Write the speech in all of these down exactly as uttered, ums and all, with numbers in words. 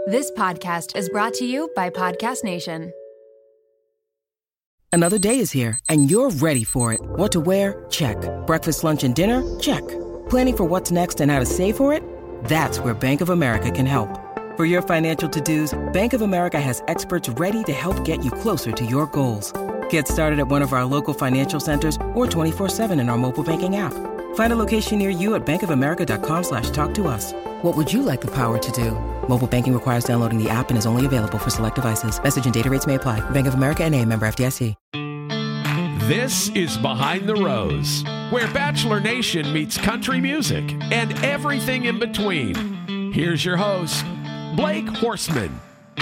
This podcast is brought to you by Podcast Nation. Another day is here, and you're ready for it. What to wear? Check. Breakfast, lunch, and dinner? Check. Planning for what's next and how to save for it? That's where Bank of America can help. For your financial to-dos, Bank of America has experts ready to help get you closer to your goals. Get started at one of our local financial centers or twenty-four seven in our mobile banking app. Find a location near you at bankofamerica.com slash talk to us. What would you like the power to do? Mobile banking requires downloading the app and is only available for select devices. Message and data rates may apply. Bank of America N A, member F D I C. This is Behind the Rose, where Bachelor Nation meets country music and everything in between. Here's your host, Blake Horstman.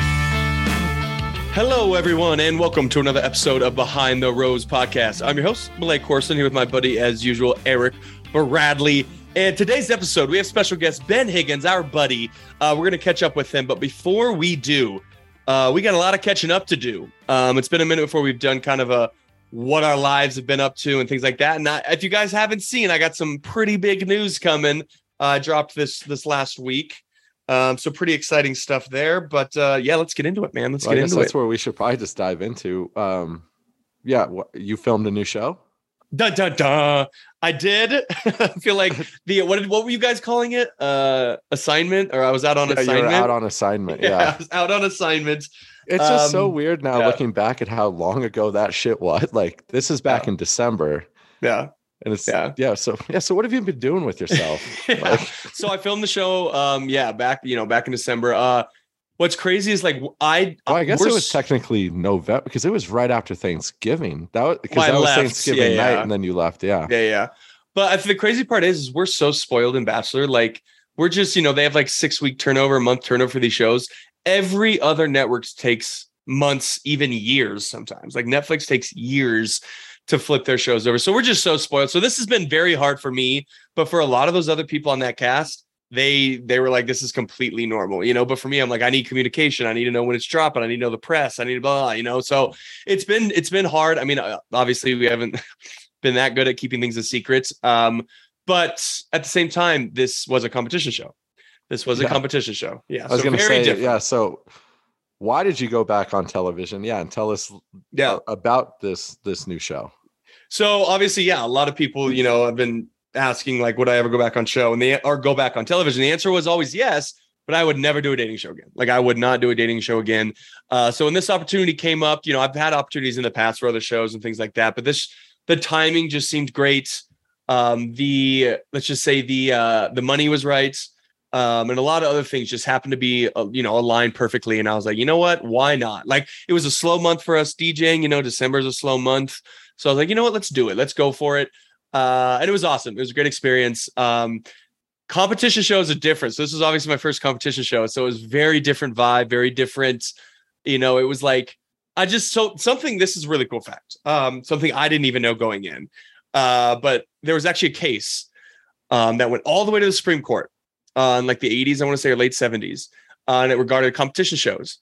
Hello, everyone, and welcome to another episode of Behind the Rose podcast. I'm your host, Blake Horstman, here with my buddy, as usual, Eric Bradley. And today's episode, we have special guest Ben Higgins, our buddy. Uh, we're going to catch up with him, but before we do, uh, we got a lot of catching up to do. Um, it's been a minute before we've done kind of a what our lives have been up to and things like that. And I, if you guys haven't seen, I got some pretty big news coming. I uh, dropped this this last week. Um, so pretty exciting stuff there. But uh, yeah, let's get into it, man. Let's well, get I guess into that's it. where we should probably just dive into. Um, yeah, wh- you filmed a new show? Dun, dun, dun. I did. I feel like the what did what were you guys calling it? Uh, assignment, or I was out on yeah, assignment. You were out on assignment. Yeah, yeah. I was out on assignment. It's just um, so weird now yeah. looking back at how long ago that shit was. Like this is back yeah. in December. Yeah. And it's yeah. yeah. So yeah. So what have you been doing with yourself? yeah. Like, so I filmed the show. Um, yeah, back you know back in December. Uh, what's crazy is like I. Well, I guess it was s- technically November because it was right after Thanksgiving. That was because well, that was left. Thanksgiving yeah, night, yeah. and then you left. Yeah. Yeah, yeah. But I think the crazy part is, is we're so spoiled in Bachelor. Like we're just you know they have like six week turnover, month turnover for these shows. Every other network takes months, even years sometimes. Like Netflix takes years to flip their shows over. So we're just so spoiled. So this has been very hard for me, but for a lot of those other people on that cast, they they were like, this is completely normal, you know, but for me, I'm like, I need communication. I need to know when it's dropping. I need to know the press. I need to blah, blah, you know, so it's been, it's been hard. I mean, obviously we haven't been that good at keeping things a secret. Um, but at the same time, this was a competition show. This was yeah. a competition show. Yeah. I was so going to very say, different. yeah. So why did you go back on television? Yeah. And tell us yeah. about this, this new show. So obviously, yeah, a lot of people, you know, have been asking like, would I ever go back on show and they or go back on television? The answer was always yes, but I would never do a dating show again. Like I would not do a dating show again. Uh, so when this opportunity came up, you know, I've had opportunities in the past for other shows and things like that, but this, the timing just seemed great. Um, the, let's just say the, uh, the money was right. Um, and a lot of other things just happened to be, uh, you know, aligned perfectly. And I was like, you know what, why not? Like it was a slow month for us DJing, you know, December is a slow month. So I was like, you know what, let's do it. Let's go for it. Uh, and it was awesome. It was a great experience. Um, competition shows are different. So this was obviously my first competition show. So it was very different vibe, very different. You know, it was like, I just, so something, this is a really cool fact. Um, something I didn't even know going in. Uh, but there was actually a case um, that went all the way to the Supreme Court uh, in like the eighties, I want to say, or late seventies. Uh, and it regarded competition shows.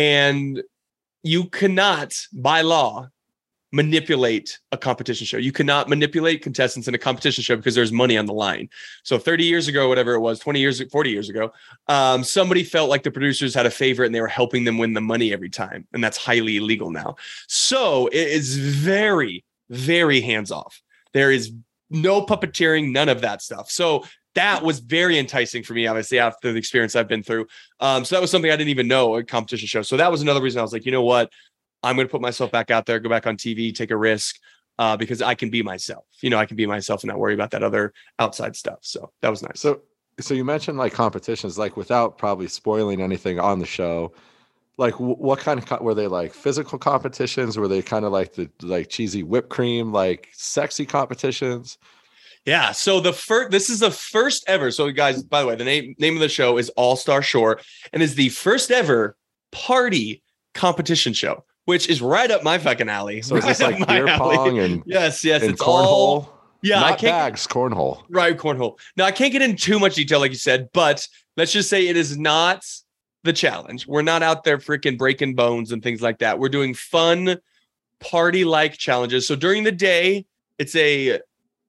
And you cannot, by law, manipulate a competition show. You cannot manipulate contestants in a competition show because there's money on the line. So thirty years ago, whatever it was, twenty years, forty years ago, um, somebody felt like the producers had a favorite and they were helping them win the money every time. And that's highly illegal now. So it is very, very hands off. There is no puppeteering, none of that stuff. So that was very enticing for me, obviously, after the experience I've been through. Um, so that was something I didn't even know, a competition show. So that was another reason I was like, you know what? I'm going to put myself back out there, go back on T V, take a risk uh, because I can be myself. You know, I can be myself and not worry about that other outside stuff. So that was nice. So, so you mentioned like competitions, like without probably spoiling anything on the show, like w- what kind of, co- were they like physical competitions? Were they kind of like the like cheesy whipped cream, like sexy competitions? Yeah. So the first, this is the first ever. So guys, by the way, the name, name of the show is All Star Shore and is the first ever party competition show, which is right up my fucking alley. So right is this like beer alley. pong and yes, yes, and it's cornhole? all yeah. Not I can't bags, cornhole. right cornhole. Now I can't get into too much detail, like you said, but let's just say it is not the challenge. We're not out there freaking breaking bones and things like that. We're doing fun party-like challenges. So during the day, it's a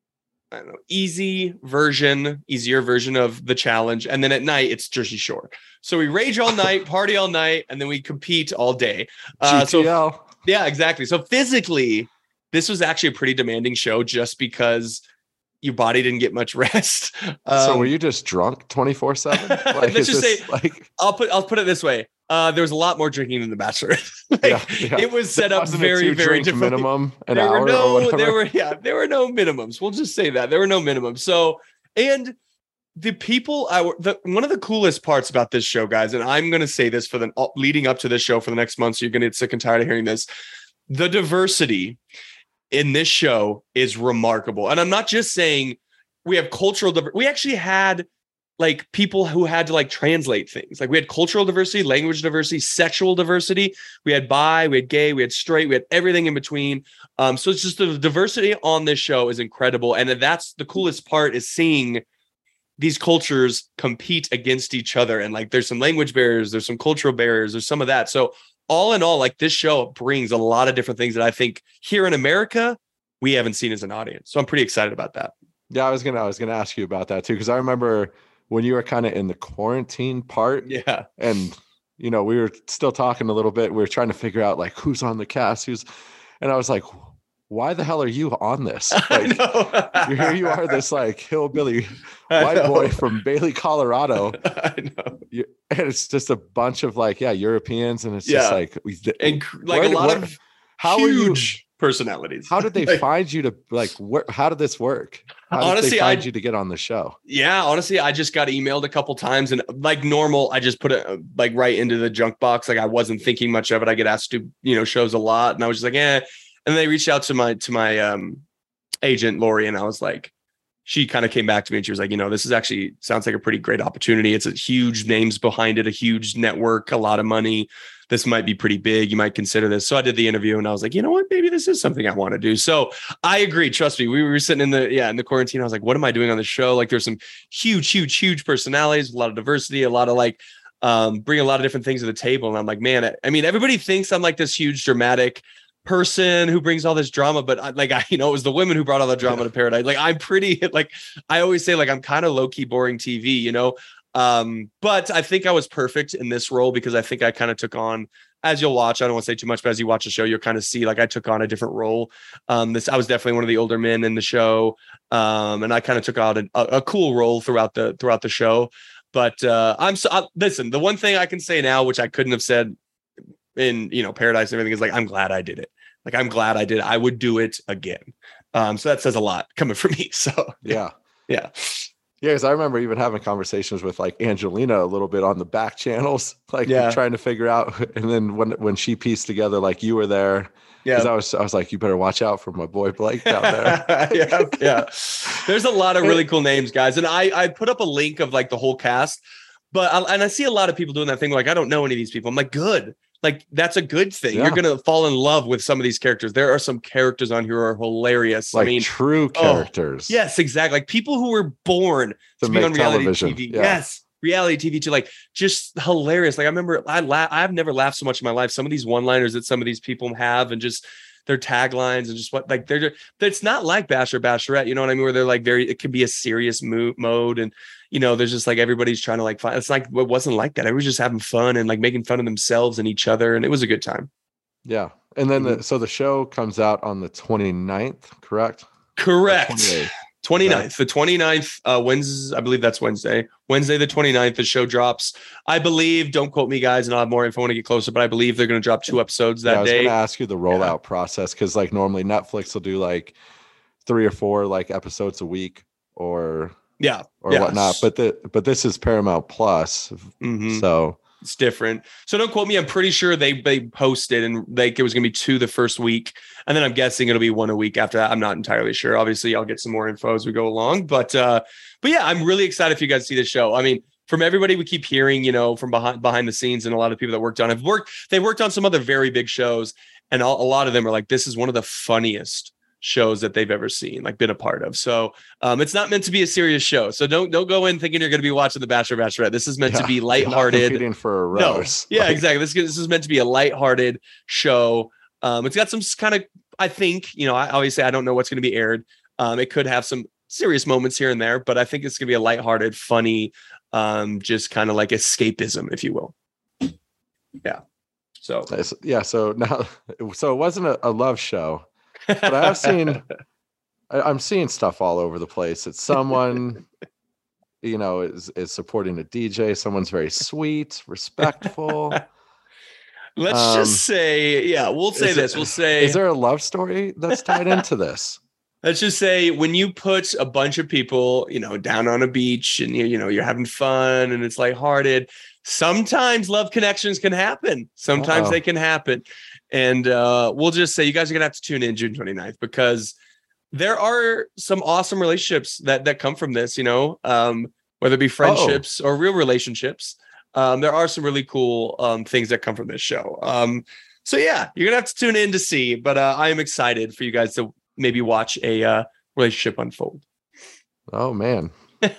I don't know, easy version, easier version of the challenge. And then at night, it's Jersey Shore. So we rage all night, party all night, and then we compete all day. Uh, G T L. So, yeah, exactly. So physically, this was actually a pretty demanding show just because your body didn't get much rest. Um, so were you just drunk twenty-four seven? Like, let's just this, say, like, I'll put I'll put it this way. Uh, there was a lot more drinking than The Bachelor. like, yeah, yeah. It was set There up wasn't a very, two very drink differently. minimum an there hour were no, or whatever. There were yeah, there were no minimums. We'll just say that there were no minimums. So and the people I were the one of the coolest parts about this show, guys, and I'm going to say this for the leading up to this show for the next month, so you're going to get sick and tired of hearing this. The diversity in this show is remarkable, and I'm not just saying we have cultural diversity. We actually had like people who had to like translate things. Like we had cultural diversity, language diversity, sexual diversity. We had bi, we had gay, we had straight, we had everything in between. Um, so it's just the diversity on this show is incredible. And that's the coolest part is seeing these cultures compete against each other. And like, there's some language barriers, there's some cultural barriers, there's some of that. So all in all, like this show brings a lot of different things that I think here in America, we haven't seen as an audience. So I'm pretty excited about that. Yeah, I was gonna I was gonna ask you about that too, because I remember when you were kind of in the quarantine part, yeah, and you know we were still talking a little bit. We were trying to figure out like who's on the cast, who's, and I was like, why the hell are you on this? Like, here you are, this like hillbilly white boy from Bailey, Colorado. I know, you, and it's just a bunch of like yeah Europeans, and it's yeah. just like we and like where, a lot where, of how huge are you, personalities. How did they like, find you to like? Where, how did this work? How honestly, did they find I, you to get on the show? Yeah, honestly, I just got emailed a couple times, and like normal, I just put it like right into the junk box. Like I wasn't thinking much of it. I get asked to you know shows a lot, and I was just like, eh. And they reached out to my to my um, agent Lori, and I was like, she kind of came back to me, and she was like, you know, this is actually sounds like a pretty great opportunity. It's a huge names behind it, a huge network, a lot of money. This might be pretty big. You might consider this. So I did the interview and I was like, you know what, maybe this is something I want to do. So I agree. Trust me. We were sitting in the, yeah, in the quarantine. I was like, what am I doing on the show? Like there's some huge, huge, huge personalities, a lot of diversity, a lot of like, um, bring a lot of different things to the table. And I'm like, man, I mean, everybody thinks I'm like this huge dramatic person who brings all this drama, but I, like, I, you know, it was the women who brought all the drama to Paradise. Like I'm pretty, like, I always say like, I'm kind of low key boring T V, you know? Um, but I think I was perfect in this role because I think I kind of took on, as you'll watch, I don't want to say too much, but as you watch the show, you'll kind of see like I took on a different role. Um, this I was definitely one of the older men in the show, um, and I kind of took on a, a cool role throughout the throughout the show. But uh, I'm so I, listen. The one thing I can say now, which I couldn't have said in you know Paradise and everything, is like I'm glad I did it. Like I'm glad I did it. I would do it again. Um, so that says a lot coming from me. So yeah, yeah. Yeah, because I remember even having conversations with like Angelina a little bit on the back channels, like yeah. trying to figure out. And then when when she pieced together, like you were there, yeah, I was I was like, you better watch out for my boy Blake down there. yeah, yeah. There's a lot of really cool names, guys, and I I put up a link of like the whole cast, but I, and I see a lot of people doing that thing like I don't know any of these people. I'm like, good. Like that's a good thing. Yeah. You're gonna fall in love with some of these characters. There are some characters on here who are hilarious. Like I mean, true characters. Oh, yes, exactly. Like people who were born to, to be on reality television. T V. Yeah. Yes, reality T V too. Like just hilarious. Like I remember, I laugh. I've never laughed so much in my life. Some of these one-liners that some of these people have, and just their taglines, and just what like they're. It's not like Bachelor, Bachelorette. You know what I mean? Where they're like very. It could be a serious mo- mode and. You know, there's just like everybody's trying to like find. It's like it wasn't like that. Everybody's just having fun and like making fun of themselves and each other, and it was a good time. Yeah, and then the so the show comes out on the twenty-ninth, correct? Correct. twenty-ninth, the twenty-ninth, uh, Wednesday, I believe that's Wednesday. Wednesday, the twenty-ninth, the show drops. I believe, don't quote me, guys, and I'll have more info when I get closer, but I believe they're going to drop two episodes that yeah, I was day. going to ask you the rollout yeah. process because, like, normally Netflix will do like three or four like episodes a week, or yeah, or yeah. whatnot. But the but this is Paramount Plus, mm-hmm. so. It's different. So don't quote me. I'm pretty sure they they posted and like it was going to be two the first week. And then I'm guessing it'll be one a week after that. I'm not entirely sure. Obviously, I'll get some more info as we go along. But uh, but yeah, I'm really excited for you guys to see the show. I mean, from everybody we keep hearing, you know, from behind behind the scenes and a lot of people that worked on it have worked. They worked on some other very big shows. And a lot of them are like, this is one of the funniest shows that they've ever seen, like been a part of. So um, it's not meant to be a serious show. So don't don't go in thinking you're going to be watching The Bachelor, Bachelorette. This is meant yeah, to be lighthearted. Competing for a rose. No. Yeah, like, exactly. This, this is meant to be a lighthearted show. Um, it's got some kind of, I think, you know, I always say I don't know what's going to be aired. Um, it could have some serious moments here and there, but I think it's gonna be a lighthearted, funny, um, just kind of like escapism, if you will. Yeah. So yeah. So now, so it wasn't a, a love show, but I have seen. I, I'm seeing stuff all over the place. It's someone, you know, is is supporting a D J. Someone's very sweet, respectful. Let's Um, just say, yeah, we'll say is this. it- We'll say, Is there a love story that's tied into this? let's just say when you put a bunch of people, you know, down on a beach and you, you know, you're having fun and it's lighthearted, sometimes love connections can happen. Sometimes Uh-oh. they can happen. And uh, we'll just say you guys are going to have to tune in June twenty-ninth because there are some awesome relationships that, that come from this, you know, um, whether it be friendships or real relationships. Um, there are some really cool um, things that come from this show. Um, so yeah, you're going to have to tune in to see, but uh, I am excited for you guys to maybe watch a uh, relationship unfold. Oh man. and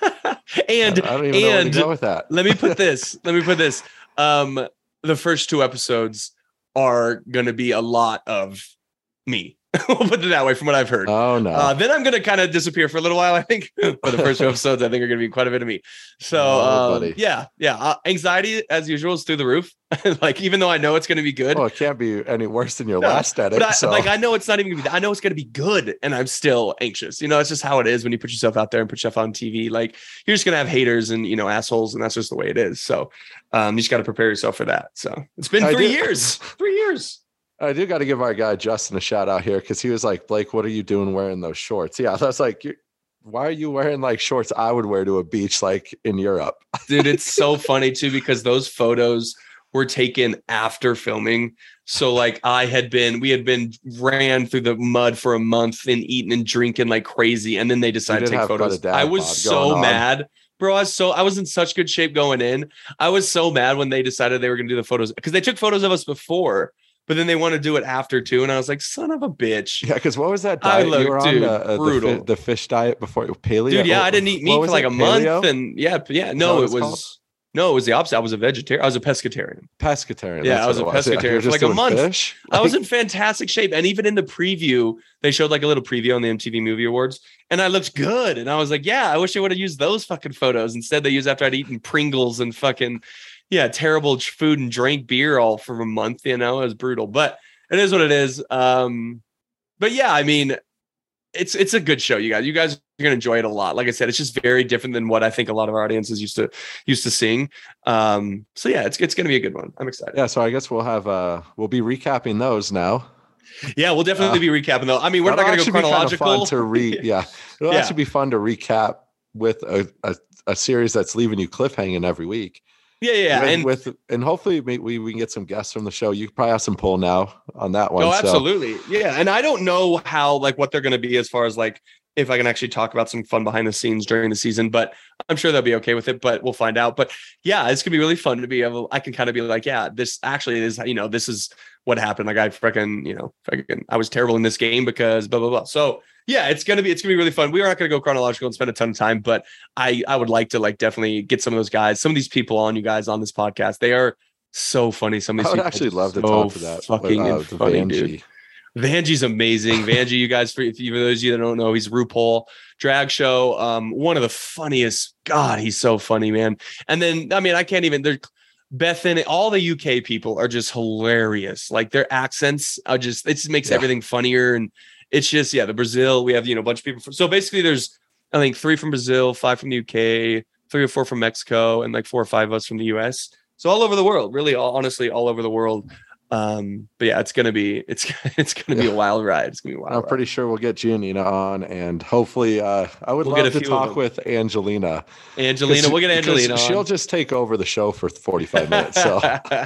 I don't even know where to and go with that. let me put this, let me put this. Um, the first two episodes are going to be a lot of me. We'll put it that way from what I've heard. Oh no. Uh, then I'm going to kind of disappear for a little while, I think. For the first two episodes, I think are going to be quite a bit of me. So, Oh, um, buddy. yeah, yeah. Uh, anxiety, as usual, is through the roof. Like, even though I know it's going to be good. Well, it can't be any worse than your No, last edit. But I, so. like, I know it's not even going to be, I know it's going to be good. And I'm still anxious. You know, it's just how it is when you put yourself out there and put yourself on T V. Like, you're just going to have haters and, you know, assholes. And that's just the way it is. So um, you just got to prepare yourself for that. So it's been I three do- years, three years. I do got to give our guy Justin a shout out here because he was like, Blake, what are you doing wearing those shorts? Yeah, that's like, you why are you wearing like shorts I would wear to a beach like in Europe? Dude, it's so funny too, because those photos were taken after filming. So like I had been, we had been ran through the mud for a month and eating and drinking like crazy. And then they decided to did take have quite photos. a dad I was bod so going on. mad, bro. I was so, I was in such good shape going in. I was so mad when they decided they were going to do the photos because they took photos of us before, but then they want to do it after too. And I was like, son of a bitch. Yeah, because what was that I diet look, you were dude, on? The, uh, the, brutal. fi- the fish diet before paleo? Dude, yeah, What- I didn't eat what meat for was like it? a month. Paleo? And yeah, yeah, that no, what it it's was, called? no, it was the opposite. I was a vegetarian. I was a pescatarian. Pescatarian. Yeah, that's I was what a it Yeah, you pescatarian were for just like a doing month. fish? I was Like, in fantastic shape. And even in the preview, they showed like a little preview on the M T V Movie Awards. And I looked good. And I was like, yeah, I wish they would have used those fucking photos. Instead, they used after I'd eaten Pringles and fucking, yeah, terrible ch- food and drank beer all for a month. You know, it was brutal. But it is what it is. Um, but yeah, I mean, it's it's a good show, you guys. You guys are gonna enjoy it a lot. Like I said, it's just very different than what I think a lot of our audiences used to used to seeing. Um, so yeah, it's it's gonna be a good one. I'm excited. yeah, so I guess we'll have uh we'll be recapping those now. Yeah, we'll definitely Uh, be recapping though. I mean, we're not That'll gonna go actually be kinda chronological. Fun to read, yeah, it'll Yeah. actually be fun to recap with a, a a series that's leaving you cliffhanging every week. yeah, yeah, with, and with and hopefully we, we we can get some guests from the show. You probably have some pull now on that one. oh, so- absolutely, yeah. And I don't know how like what they're gonna be as far as like if I can actually talk about some fun behind the scenes during the season, but I'm sure they'll be okay with it. But we'll find out. But yeah, it's gonna be really fun to be able. I can kind of be like, yeah, this actually is, you know, this is what happened. Like I freaking, you know, freaking, I was terrible in this game because blah blah blah. So yeah, it's gonna be it's gonna be really fun. We are not gonna go chronological and spend a ton of time, but I I would like to like definitely get some of those guys, some of these people on you guys on this podcast. They are so funny. Some of these I would people actually are love to so talk to that. fucking uh, and funny, Vanjie. dude. Vanjie's amazing. Vanjie, you guys, for if you those of you that don't know, he's RuPaul drag show. Um, one of the funniest. God, he's so funny, man. And then, I mean, I can't even. They're Bethan. All the U K people are just hilarious. Like their accents are just. It just makes Yeah. everything funnier. And it's just yeah. The Brazil. We have you know a bunch of people. From, so basically, there's I think three from Brazil, five from the U K, three or four from Mexico, and like four or five of us from the U S. So all over the world, really, all, honestly, all over the world. Um, but yeah, it's gonna be it's it's gonna be a wild ride. It's gonna be a wild. I'm ride. pretty sure we'll get Giannina on, and hopefully, uh, I would We'll get love a to few of talk them. with Angelina. Angelina, 'Cause- we'll get because Angelina. She'll on. just take over the show for forty-five minutes. So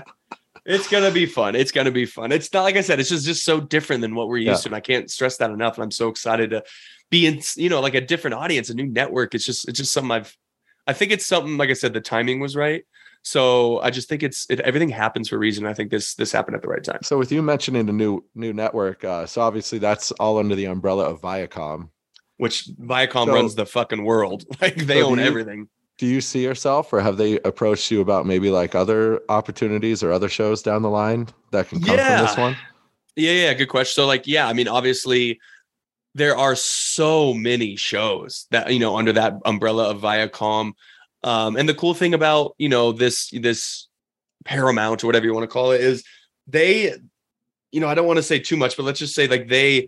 It's gonna be fun. It's gonna be fun. It's not like I said. It's just just so different than what we're used Yeah. to, and I can't stress that enough. And I'm so excited to be in, you know, like a different audience, a new network. It's just it's just something I've. I think it's something like I said. The timing was right. So I just think it's it, everything happens for a reason. I think this this happened at the right time. So with you mentioning the new new network, uh, so obviously that's all under the umbrella of Viacom. Which Viacom So- runs the fucking world. Like they So do own you- everything. Do you see yourself, or have they approached you about maybe like other opportunities or other shows down the line that can come Yeah. from this one? Yeah, yeah, good question. So like, yeah, I mean, obviously there are so many shows that, you know, under that umbrella of Viacom. Um, and the cool thing about, you know, this, this Paramount or whatever you want to call it is they, you know, I don't want to say too much, but let's just say like they,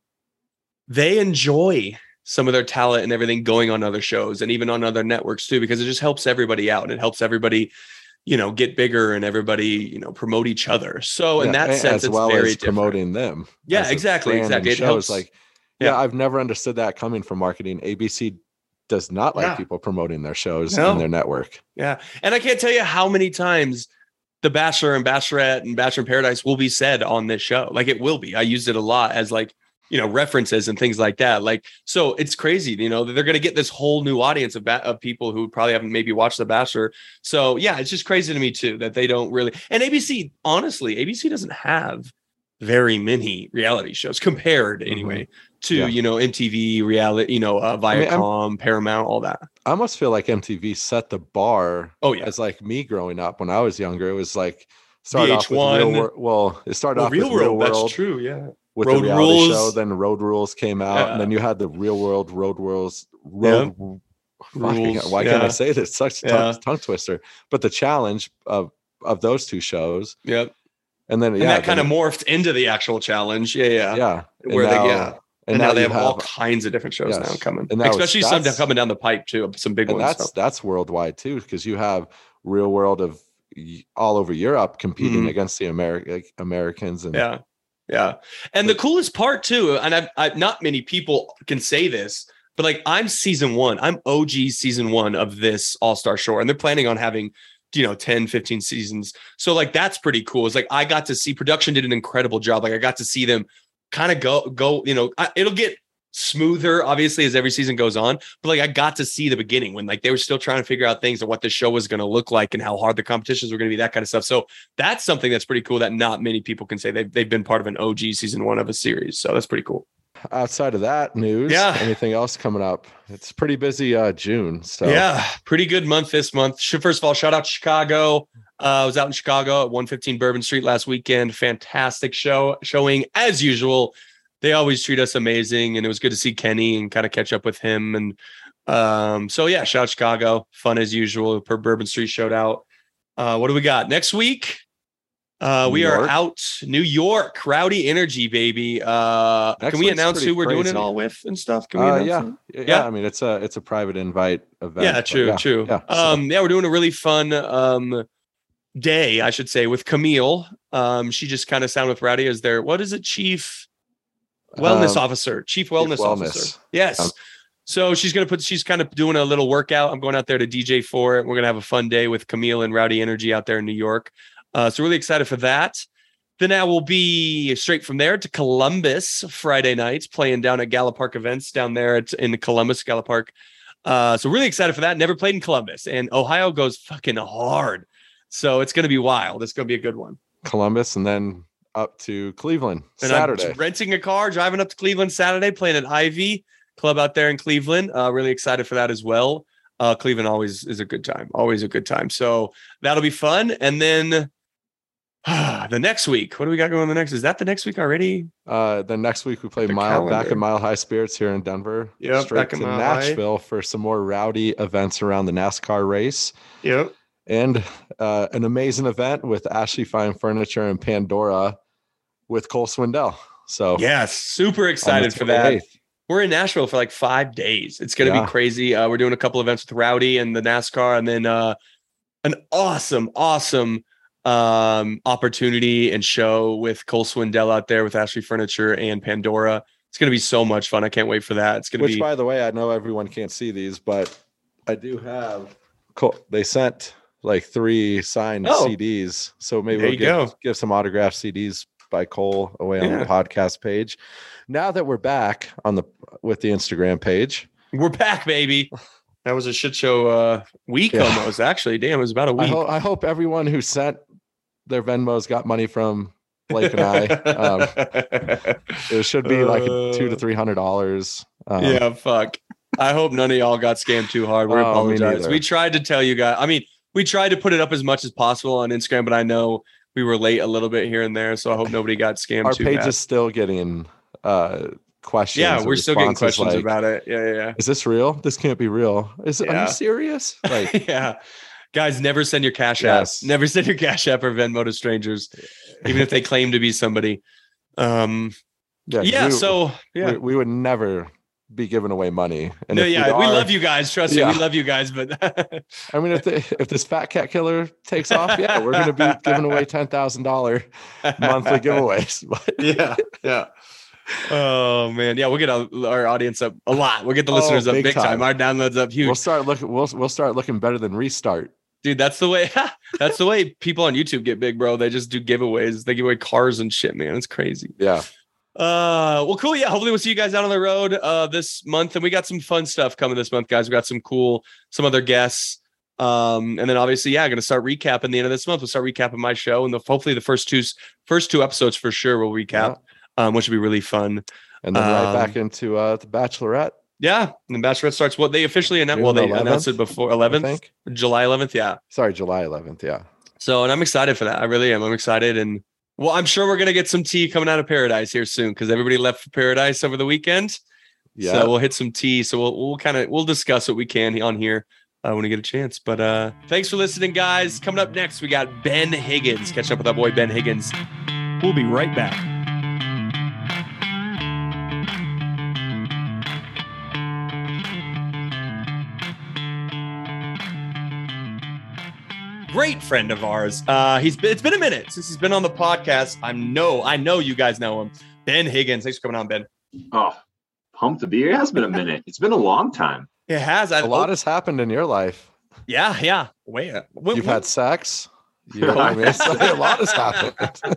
they enjoy some of their talent and everything going on other shows and even on other networks too, because it just helps everybody out. And it helps everybody, you know, get bigger and everybody, you know, promote each other. So in yeah, that sense, as it's well very as different. Promoting them. Yeah, exactly. Exactly. It shows helps. Like, yeah, yeah, I've never understood that coming from marketing. A B C does not like yeah. people promoting their shows No. in their network. Yeah. And I can't tell you how many times The Bachelor and Bachelorette and Bachelor in Paradise will be said on this show. Like it will be. I used it a lot as like, you know, references and things like that. Like, so it's crazy, you know, they're going to get this whole new audience of, ba- of people who probably haven't maybe watched The Bachelor. So yeah, it's just crazy to me too, that they don't really, and A B C, honestly, A B C doesn't have very many reality shows compared anyway mm-hmm. to, yeah. you know, M T V reality, you know, uh, Viacom, I mean, Paramount, all that. I almost feel like M T V set the bar. Oh yeah. As like me growing up when I was younger, it was like, started V H one. off with real wor- well, it started well, off real with Real World. World. That's true. Yeah. With Road the reality Rules. show, then Road Rules came out, Yeah. and then you had the Real World, Road Rules, Road yeah. Rules. Why yeah. can't I say this? Such a tongue, yeah. tongue twister. But the challenge of of those two shows. Yep. And then and yeah, that kind of morphed into the actual challenge. Yeah, yeah, yeah. Where and they now, yeah, and, and now, now they have, have all kinds of different shows yes. now coming, and that especially was, some that coming down the pipe too. Some big and ones. That's so. that's worldwide too, because you have Real World of all over Europe competing mm-hmm. against the American Americans and yeah. Yeah. And the coolest part too, and I've, I, not many people can say this, but like I'm season one, I'm O G season one of this All-Star Shore, and they're planning on having, you know, ten, fifteen seasons. So like, that's pretty cool. It's like, I got to see production did an incredible job. Like I got to see them kind of go, go, you know, I, it'll get smoother obviously as every season goes on, but like I got to see the beginning when like they were still trying to figure out things and what the show was going to look like and how hard the competitions were going to be, that kind of stuff. So that's something that's pretty cool that not many people can say they've, they've been part of an O G season one of a series. So that's pretty cool. Outside of that news, yeah, anything else coming up? It's pretty busy uh June. So yeah, pretty good month this month. First of all, shout out to Chicago. Uh, I was out in Chicago at one fifteen Bourbon Street last weekend. Fantastic show showing as usual. They always treat us amazing, and it was good to see Kenny and kind of catch up with him. And um, so yeah, shout out Chicago, fun as usual. Per Bourbon Street showed out. Uh, what do we got next week? Uh, we are out New York, Rowdy Energy, baby. Uh, can we announce who we're crazy. doing it all with and stuff? Can we? Uh, announce yeah. yeah, yeah. I mean, it's a it's a private invite event. Yeah, true, yeah, true. Yeah, so. Um, yeah, we're doing a really fun um day, I should say, with Camille. Um, she just kind of sounded with Rowdy as their what is it, chief wellness um, officer, chief wellness, chief wellness. officer. Yes. Um, So she's going to put, she's kind of doing a little workout. I'm going out there to D J for it. We're going to have a fun day with Camille and Rowdy Energy out there in New York. Uh, so really excited for that. Then I will be straight from there to Columbus Friday nights, playing down at Gala Park Events down there at, in Columbus, Gala Park. Uh, so really excited for that. Never played in Columbus, and Ohio goes fucking hard. So it's going to be wild. It's going to be a good one. Columbus and then up to Cleveland and Saturday. I'm renting a car, driving up to Cleveland Saturday, playing at Ivy Club out there in Cleveland. Uh, really excited for that as well. Uh, Cleveland always is a good time, always a good time. So that'll be fun. And then uh, the next week, what do we got going the next? Is that the next week already? Uh, the next week we play The Mile calendar. back at Mile High Spirits here in Denver. Yep, straight back at to Mile High. Nashville for some more rowdy events around the NASCAR race. Yep. And uh, an amazing event with Ashley Fine Furniture and Pandora with Cole Swindell. So Yes, super excited for that. twenty-eighth. We're in Nashville for like five days. It's going to Yeah. be crazy. Uh, we're doing a couple events with Rowdy and the NASCAR, and then uh, an awesome, awesome um, opportunity and show with Cole Swindell out there with Ashley Furniture and Pandora. It's going to be so much fun. I can't wait for that. It's going to Which, be. by the way, I know everyone can't see these, but I do have. Cole, they sent like three signed Oh. C Ds, so maybe There we'll you give, go. give some autographed C Ds by Cole away on Yeah. the podcast page. Now that we're back on the with the Instagram page, We're back, baby. That was a shit show uh, week Yeah. almost. Actually, damn, it was about a I, week. ho- I hope everyone who sent their Venmos got money from Blake and I. Um, it should be like two to three hundred dollars. Um, yeah, fuck. I hope none of y'all got scammed too hard. We Oh, me apologize. neither. We tried to tell you guys. I mean, we tried to put it up as much as possible on Instagram, but I know we were late a little bit here and there, so I hope nobody got scammed our too page bad. is still getting uh, questions. Yeah, we're still getting responses questions like, about it. Yeah, yeah, yeah. Is this real? This can't be real. Is it? Are Yeah. you serious? Like, Yeah. Guys, never send your cash Yes. app. Never send your cash app or Venmo to strangers, even if they claim to be somebody. Um, yeah. 'cause yeah. we, so yeah. we, we would never be giving away money. And no, if yeah, we, we are, love you guys. Trust Yeah. me, we love you guys. But I mean, if the, if this fat cat killer takes off, yeah, we're going to be giving away ten thousand dollars monthly giveaways. But yeah, yeah. Oh man, yeah, we'll get our, our audience up a lot. We'll get the Oh, listeners up big big time. time. Our downloads up huge. we'll start looking. We'll we'll start looking better than Restart. Dude, that's the way. That's the way people on YouTube get big, bro. They just do giveaways. They give away cars and shit, man. It's crazy. Yeah. Uh, well, cool. Yeah, hopefully we'll see you guys out on the road uh this month, and we got some fun stuff coming this month, guys. We got some cool, some other guests, um, and then obviously, yeah, going to start recapping the end of this month. We'll start recapping my show, and the hopefully the first two first two episodes for sure we'll recap, yeah. um, which will be really fun. And then right Um, back into uh the Bachelorette. Yeah, and the Bachelorette starts. What they officially announced? Well, they June announced it eleventh, before I eleventh, think. July eleventh. Yeah. Sorry, July eleventh. Yeah. So, and I'm excited for that. I really am. I'm excited. And well, I'm sure we're going to get some tea coming out of Paradise here soon because everybody left for Paradise over the weekend. Yeah. So we'll hit some tea. So we'll, we'll kind of, we'll discuss what we can on here uh, when we get a chance. But uh, thanks for listening, guys. Coming up next, we got Ben Higgins. Catch up with our boy, Ben Higgins. We'll be right back. Great friend of ours. Uh, he's been, it's been a minute since he's been on the podcast. I know, I know you guys know him. Ben Higgins. Thanks for coming on, Ben. Oh, pumped to be here. It has been a minute. It's been a long time. It has. I, A lot oh, has happened in your life. yeah, yeah. Wait, uh, when, You've when- had sex. You know, I mean, so a lot has happened.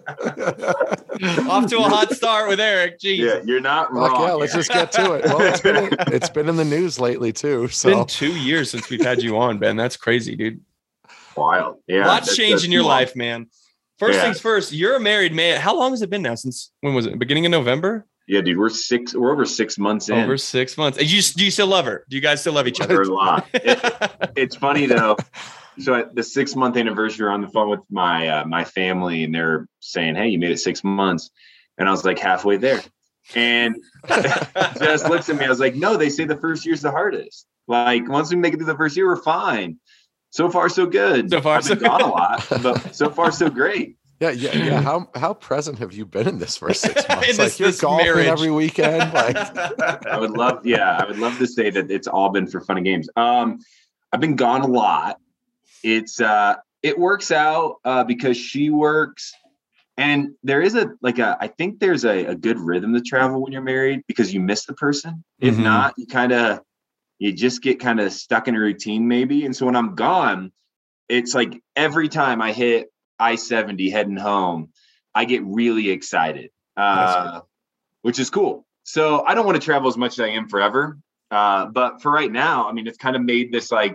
off to a hot start with Eric. Jeez. Yeah, you're not wrong. Fuck yeah, let's just get to it. Well, it's been in, it's been in the news lately too. It's So been two years since we've had you on, Ben. That's crazy, dude. Wild. Yeah. Lots that's- changed that's in your long. life, man. First Yeah. things first, you're a married man. How long has it been now? Since when was it? Beginning of November? Yeah, dude, we're six. We're over six months in. Over six months. And you, do you still love her? Do you guys still love each other? We're a lot. It- it's funny though. So at the six month anniversary, we're on the phone with my uh, my family, and they're saying, "Hey, you made it six months," and I was like halfway there, and just looks at me. I was like, "No, they say the first year's the hardest. Like once we make it through the first year, we're fine. So far, so good. So far, I've been so gone good. a lot, but so far, so great." yeah, yeah, yeah. How how present have you been in this for six months? In like this- you're this golfing marriage. every weekend. Like I would love, yeah, I would love to say that it's all been for fun and games. Um, I've been gone a lot. It's uh, it works out uh, because she works, and there is a like a I think there's a, a good rhythm to travel when you're married because you miss the person. If Mhm. not, you kind of you just get kind of stuck in a routine maybe. And so when I'm gone, it's like every time I hit I seventy heading home, I get really excited, uh, which is cool. So I don't want to travel as much as I am forever. Uh, but for right now, I mean, it's kind of made this like,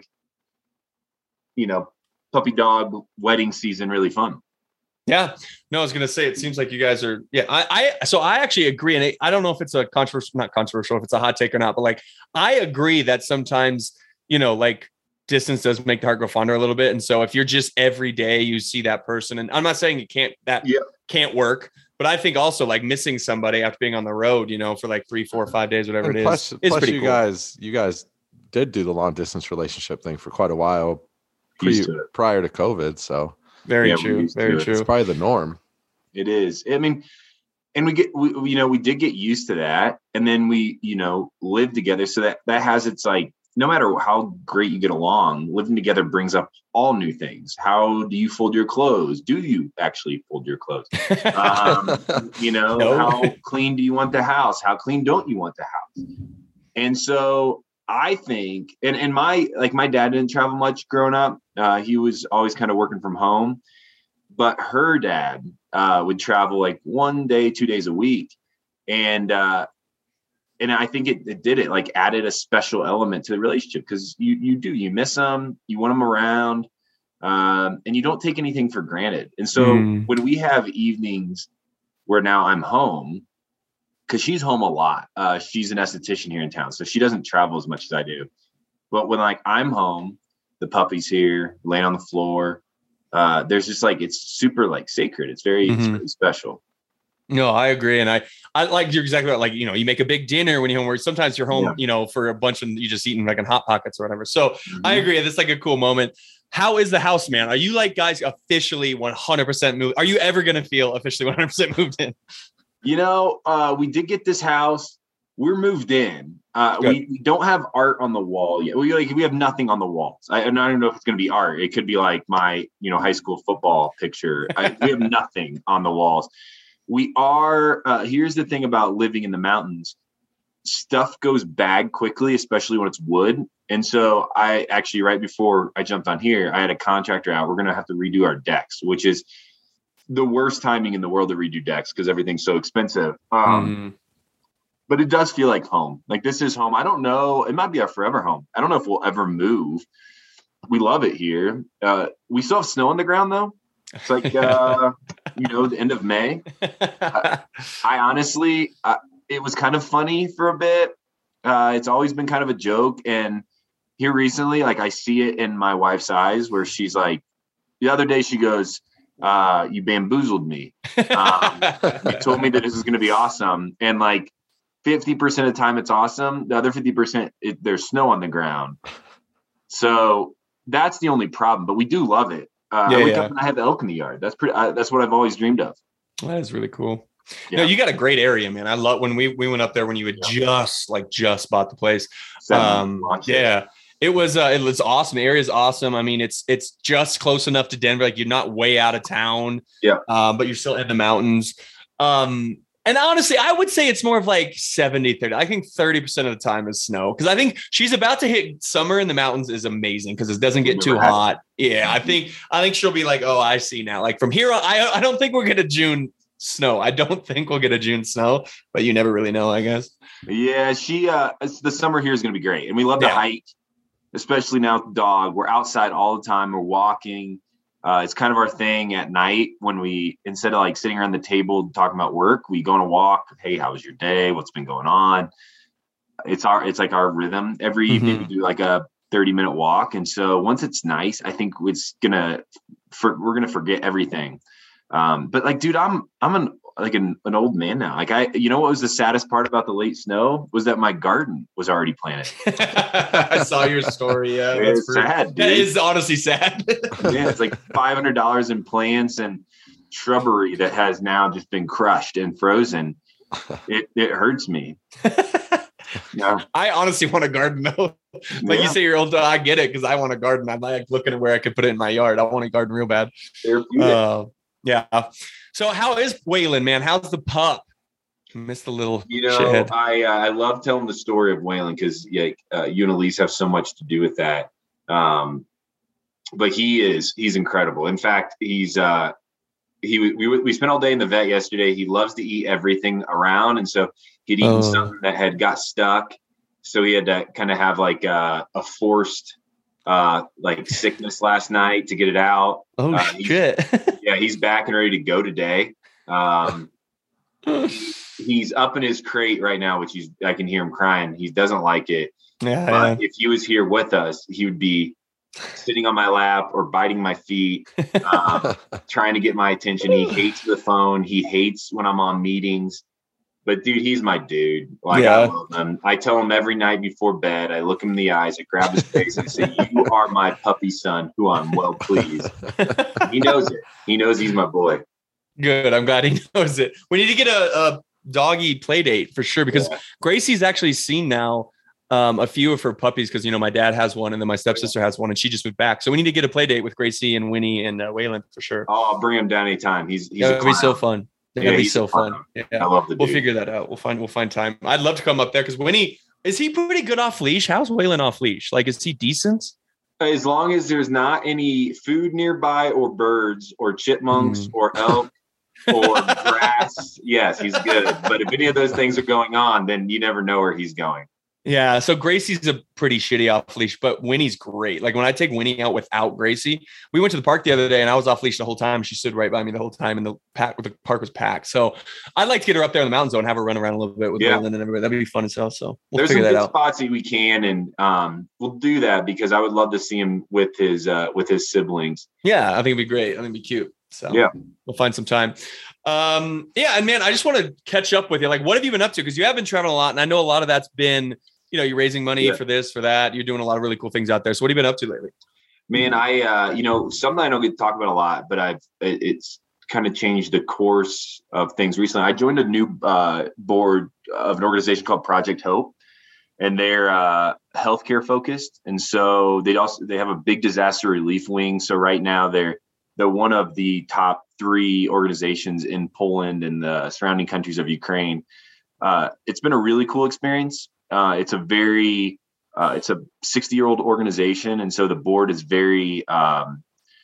you know, puppy dog wedding season really fun. Yeah, no, I was gonna say it seems like you guys are. Yeah, I, I so I actually agree, and I, I don't know if it's a controversial, not controversial, if it's a hot take or not, but like I agree that sometimes you know, like distance does make the heart go fonder a little bit, and so if you're just every day you see that person, and I'm not saying it can't that Yeah. can't work, but I think also like missing somebody after being on the road, you know, for like three, four, five days, whatever and it is, plus, it's plus pretty you cool. guys, you guys did do the long distance relationship thing for quite a while pre, Used to it. prior to COVID. So Very Yeah, we're true, used to very it. true. it's probably the norm. It is. I mean, and we get, we, we, you know, we did get used to that. And then we, you know, live together. So that, that has its like, no matter how great you get along, living together brings up all new things. How do you fold your clothes? Do you actually fold your clothes? Um, you know, No. how clean do you want the house? How clean don't you want the house? And so I think, and, and my, like my dad didn't travel much growing up. Uh, he was always kind of working from home, but her dad uh, would travel like one day, two days a week. And, uh, and I think it, it did it like added a special element to the relationship because you, you do, you miss them, you want them around, um, and you don't take anything for granted. And so Mm. when we have evenings where now I'm home, because she's home a lot. Uh, she's an esthetician here in town, so she doesn't travel as much as I do. But when like I'm home, the puppy's here, laying on the floor. Uh, there's just like it's super like sacred. It's very, it's Mhm. really special. No, I agree. And I, I like you're exactly right. Like, you know, you make a big dinner when you're home, where sometimes you're home, Yeah. you know, for a bunch of, you just eating like in Hot Pockets or whatever. So Mhm. I agree. That's like a cool moment. How is the house, man? Are you like guys officially one hundred percent moved? Are you ever going to feel officially one hundred percent moved in? You know, uh, we did get this house. We're moved in. Uh, we, we don't have art on the wall yet. We like we have nothing on the walls. I, and I don't know if it's going to be art. It could be like my, you know, high school football picture. I, we have nothing on the walls. We are. Uh, here's the thing about living in the mountains: stuff goes bad quickly, especially when it's wood. And so I actually, right before I jumped on here, I had a contractor out. We're going to have to redo our decks, which is the worst timing in the world to redo decks because everything's so expensive. Um, Mm-hmm. But it does feel like home. Like this is home. I don't know. It might be our forever home. I don't know if we'll ever move. We love it here. Uh, we still have snow on the ground though. It's like, uh, you know, the end of May. I, I honestly, I, it was kind of funny for a bit. Uh, it's always been kind of a joke. And here recently, like I see it in my wife's eyes where she's like, the other day she goes, uh, you bamboozled me. Um, you told me that this is going to be awesome. And like fifty percent of the time it's awesome. The other fifty percent it, there's snow on the ground. So that's the only problem, but we do love it. Uh, Yeah, I wake yeah. up and I have elk in the yard. That's pretty, uh, that's what I've always dreamed of. That is really cool. Yeah. No, you got a great area, man. I love when we, we went up there when you had Yeah. just like just bought the place. Seven Um, months. yeah, it was, uh, it was awesome. The area is awesome. I mean, it's, it's just close enough to Denver. Like you're not way out of town. Yeah. Um, but you're still in the mountains. Um, and honestly, I would say it's more of like seventy, thirty. I think thirty percent of the time is snow. Cause I think she's about to hit summer in the mountains is amazing. Cause it doesn't get too Never had it. hot. Yeah. I think, I think she'll be like, oh, I see now. Like from here on, I, I don't think we'll get a June snow. I don't think we'll get a June snow, but you never really know, I guess. Yeah, she uh it's, the summer here is going to be great. And we love to Yeah. hike, especially now with the dog. We're outside all the time. We're walking. Uh, it's kind of our thing at night when we, instead of like sitting around the table talking about work, we go on a walk. Hey, how was your day? What's been going on? It's our, it's like our rhythm. Every evening we do like a thirty minute walk. And so once it's nice, I think it's gonna, for, we're going to forget everything. Um, but like, dude, I'm, I'm an, like an, an old man now. Like I, you know, what was the saddest part about the late snow was that my garden was already planted. I saw your story. Yeah, It's that's pretty- sad, dude. That is honestly sad. Yeah, it's like five hundred dollars in plants and shrubbery that has now just been crushed and frozen. It it hurts me. Yeah, I honestly want a garden though. Like yeah. you say, you're old. I get it because I want a garden. I'm like looking at where I could put it in my yard. I want a garden real bad. Therapeutic. Uh, yeah. So how is Waylon, man? How's the pup? Miss the little You know, shithead. I uh, I love telling the story of Waylon because yeah, uh, you and Elise have so much to do with that. Um, but he is he's incredible. In fact, he's uh, he we we spent all day in the vet yesterday. He loves to eat everything around, and so he'd eaten Oh. something that had got stuck. So he had to kind of have like a, a forced uh, like sickness last night to get it out. Oh uh, he's- shit. Yeah, he's back and ready to go today. Um, he's up in his crate right now, which he's I can hear him crying. He doesn't like it. yeah, But yeah. if he was here with us, he would be sitting on my lap or biting my feet, um, trying to get my attention. He hates the phone. He hates when I'm on meetings. But dude, he's my dude. Like Yeah. I love him. I tell him every night before bed. I look him in the eyes. I grab his face and I say, "You are my puppy son, who I'm well pleased." He knows it. He knows he's my boy. Good. I'm glad he knows it. We need to get a, a doggy play date for sure because Yeah. Gracie's actually seen now um, a few of her puppies because, you know, my dad has one and then my stepsister has one and she just moved back. So we need to get a play date with Gracie and Winnie and uh, Waylon for sure. Oh, I'll bring him down anytime. He's he's That a would be so clown. fun. That'd Yeah, be he's so a fun. clown. Yeah. I love the We'll dude. figure that out. We'll find we'll find time. I'd love to come up there because Winnie, is he pretty good off leash? How's Waylon off leash? Like, is he decent? As long as there's not any food nearby or birds or chipmunks Mm. or elk or grass, yes, he's good. But if any of those things are going on, then you never know where he's going. Yeah. So Gracie's a pretty shitty off leash, but Winnie's great. Like when I take Winnie out without Gracie, we went to the park the other day and I was off leash the whole time. She stood right by me the whole time and the pack the park was packed. So I'd like to get her up there in the mountain zone, have her run around a little bit with Yeah. Waylon and everybody. That'd be fun as hell. So we'll There's some figure good that out. spots that we can, and um, we'll do that because I would love to see him with his uh, with his siblings. Yeah. I think it'd be great. I think it'd be cute. So yeah, we'll find some time. Um, yeah. And man, I just want to catch up with you. Like, what have you been up to? Cause you have been traveling a lot. And I know a lot of that's been, you know, you're raising money yeah. for this, for that. You're doing a lot of really cool things out there. So what have you been up to lately? Man, I, uh, you know, something I don't get to talk about a lot, but I've, it, it's kind of changed the course of things recently. I joined a new uh, board of an organization called Project Hope, and they're uh, healthcare focused. And so they also, they have a big disaster relief wing. So right now they're, they're one of the top three organizations in Poland and the surrounding countries of Ukraine. Uh, it's been a really cool experience. Uh, it's a very, uh, it's a sixty year old organization. And so the board is very um,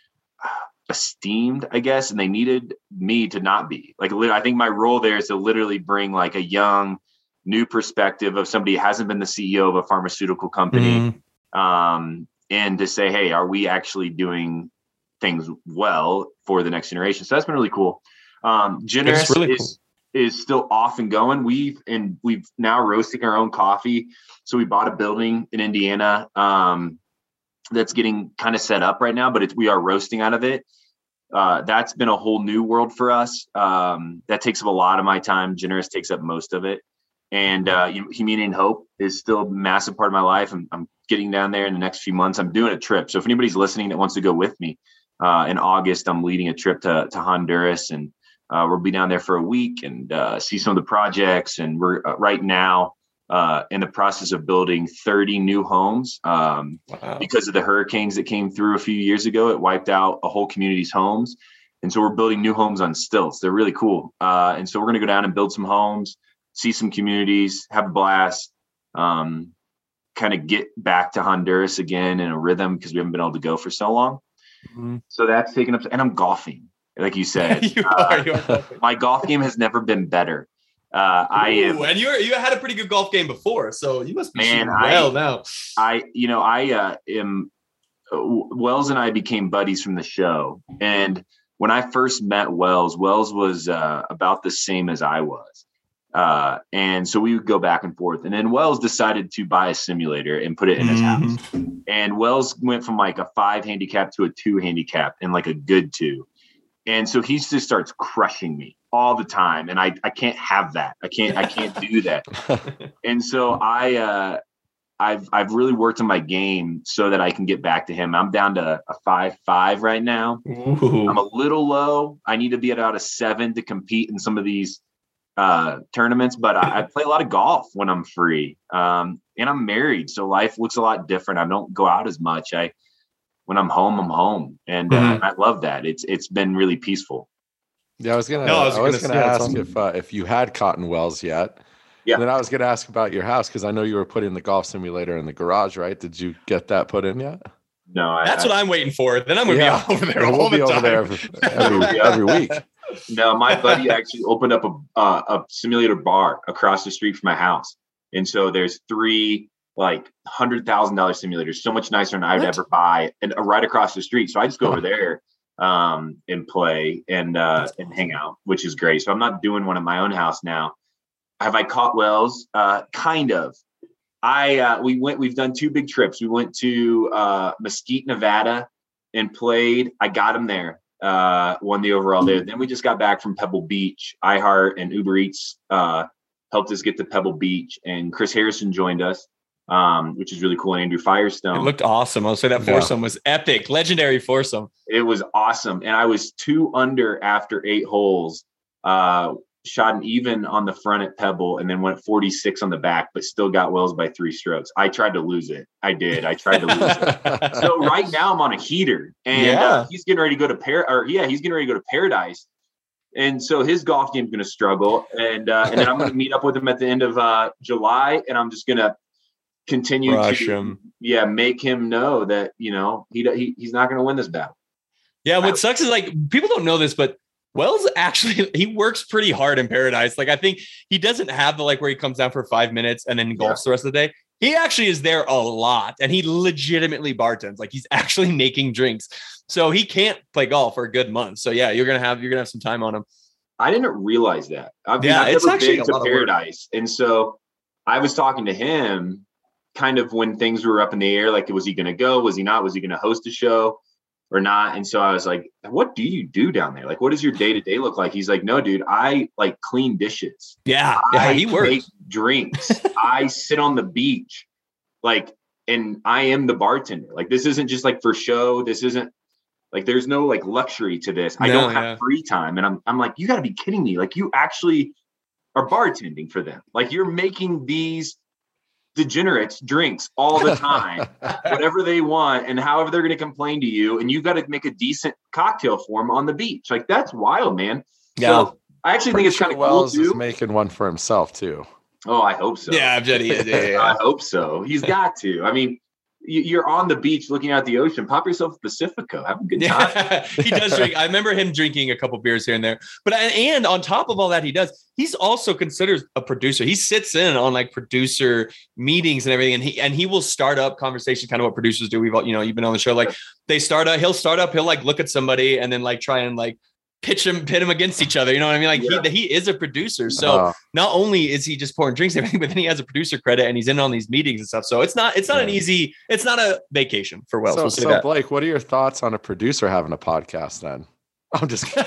esteemed, I guess. And they needed me to not be like, I think my role there is to literally bring like a young, new perspective of somebody who hasn't been the C E O of a pharmaceutical company. Mm-hmm. Um, and to say, hey, are we actually doing things well for the next generation? So that's been really cool. Um, Generous really is, cool. is still off and going. We've, and we've now roasting our own coffee. So we bought a building in Indiana um, that's getting kind of set up right now, but it's, we are roasting out of it. Uh, that's been a whole new world for us. Um, that takes up a lot of my time. Generous takes up most of it. And uh, Humanity and Hope is still a massive part of my life. I'm, I'm getting down there in the next few months. I'm doing a trip. So if anybody's listening that wants to go with me, uh, in August, I'm leading a trip to, to Honduras, and uh, we'll be down there for a week and uh, see some of the projects. And we're uh, right now uh, in the process of building thirty new homes um, wow. because of the hurricanes that came through a few years ago. It wiped out a whole community's homes. And so we're building new homes on stilts. They're really cool. Uh, and so we're going to go down and build some homes, see some communities, have a blast, um, kind of get back to Honduras again in a rhythm because we haven't been able to go for so long. Mm-hmm. So that's taken up, and I'm golfing, like you said. you uh, are, you are my golf game has never been better. Uh, I am, Ooh, and you you had a pretty good golf game before, so you must be man, well I, now. I, you know, I uh, am. Uh, Wells and I became buddies from the show, and when I first met Wells, Wells was uh, about the same as I was. Uh, and so we would go back and forth, and then Wells decided to buy a simulator and put it in his mm-hmm. house. And Wells went from like a five handicap to a two handicap and like a good two. And so he just starts crushing me all the time. And I, I can't have that. I can't, I can't do that. And so I, uh, I've, I've really worked on my game so that I can get back to him. I'm down to a five, five right now. Ooh. I'm a little low. I need to be at about a seven to compete in some of these uh tournaments, but I, I play a lot of golf when I'm free, um and I'm married, so life looks a lot different. I don't go out as much. I when I'm home I'm home, and mm-hmm. uh, I love that. It's it's been really peaceful. Yeah, I was gonna no, I was, I was gonna, gonna, gonna ask if uh, if you had Cotton Wells yet. Yeah, and then I was gonna ask about your house because I know you were putting the golf simulator in the garage, right? Did you get that put in yet? No, I, that's I, what I'm waiting for. Then I'm gonna yeah, be over there we'll all be the over time. there every, every, every week. No, my buddy actually opened up a uh, a simulator bar across the street from my house, and so there's three like hundred thousand dollar simulators, so much nicer than I'd what? ever buy, and uh, right across the street. So I just go over there um, and play and uh, and hang out, which is great. So I'm not doing one at my own house now. Have I caught Wells? Uh, kind of. I uh, we went. We've done two big trips. We went to uh, Mesquite, Nevada, and played. I got him there. Uh, won the overall there. Then we just got back from Pebble Beach. iHeart and Uber Eats uh, helped us get to Pebble Beach, and Chris Harrison joined us, um, which is really cool. And Andrew Firestone. It looked awesome. I'll say that foursome yeah. was epic, legendary foursome. It was awesome, and I was two under after eight holes. Uh, shot an even on the front at Pebble, and then went forty-six on the back, but still got Wells by three strokes. I tried to lose it. I did. I tried to lose it. So right now I'm on a heater, and yeah. uh, he's getting ready to go to par or yeah, he's getting ready to go to Paradise. And so his golf game's going to struggle. And, uh, and then I'm going to meet up with him at the end of uh, July, and I'm just going to continue Rush to, him. yeah, make him know that, you know, he, he he's not going to win this battle. Yeah. What sucks is like, people don't know this, but Wells actually, he works pretty hard in Paradise. Like, I think he doesn't have the, like, where he comes down for five minutes and then golfs yeah. the rest of the day. He actually is there a lot, and he legitimately bartends. Like, he's actually making drinks. So he can't play golf for a good month. So yeah, you're going to have, you're going to have some time on him. I didn't realize that. I mean, yeah, I've it's never actually been a to lot Paradise. And so I was talking to him kind of when things were up in the air, like, was he going to go? Was he not? Was he going to host a show? or not. And so I was like, what do you do down there? Like, what does your day to day look like? He's like, no, dude, I like clean dishes. Yeah, I yeah he works. Make drinks. I sit on the beach, like, and I am the bartender. Like, this isn't just like for show. This isn't like, there's no like luxury to this. I No, don't have yeah. free time. And I'm, I'm like, you gotta be kidding me. Like, you actually are bartending for them. Like, you're making these degenerates drinks all the time, whatever they want, and however they're going to complain to you. And you got to make a decent cocktail for them on the beach. Like, that's wild, man. Yeah. So I actually think it's kind of cool Wells too. is making one for himself too. Oh, I hope so. Yeah, I'm just, yeah, yeah, yeah. I hope so. He's got to. I mean, you- you're on the beach looking out the ocean. Pop yourself a Pacifico. Have a good time. Yeah, he does drink. I remember him drinking a couple beers here and there. But and on top of all that, he does. He's also considered a producer. He sits in on like producer meetings and everything, and he and he will start up conversations, kind of what producers do. We've all, you know, you've been on the show. Like they start up, he'll start up, he'll like look at somebody and then like try and like pitch him, pit him against each other. You know what I mean? Like Yeah. he he is a producer. So Oh. not only is he just pouring drinks and everything, but then he has a producer credit and he's in on these meetings and stuff. So it's not it's not an Yeah. easy, it's not a vacation for Wells. So, We'll say so that. Blake, what are your thoughts on a producer having a podcast then? I'm just kidding.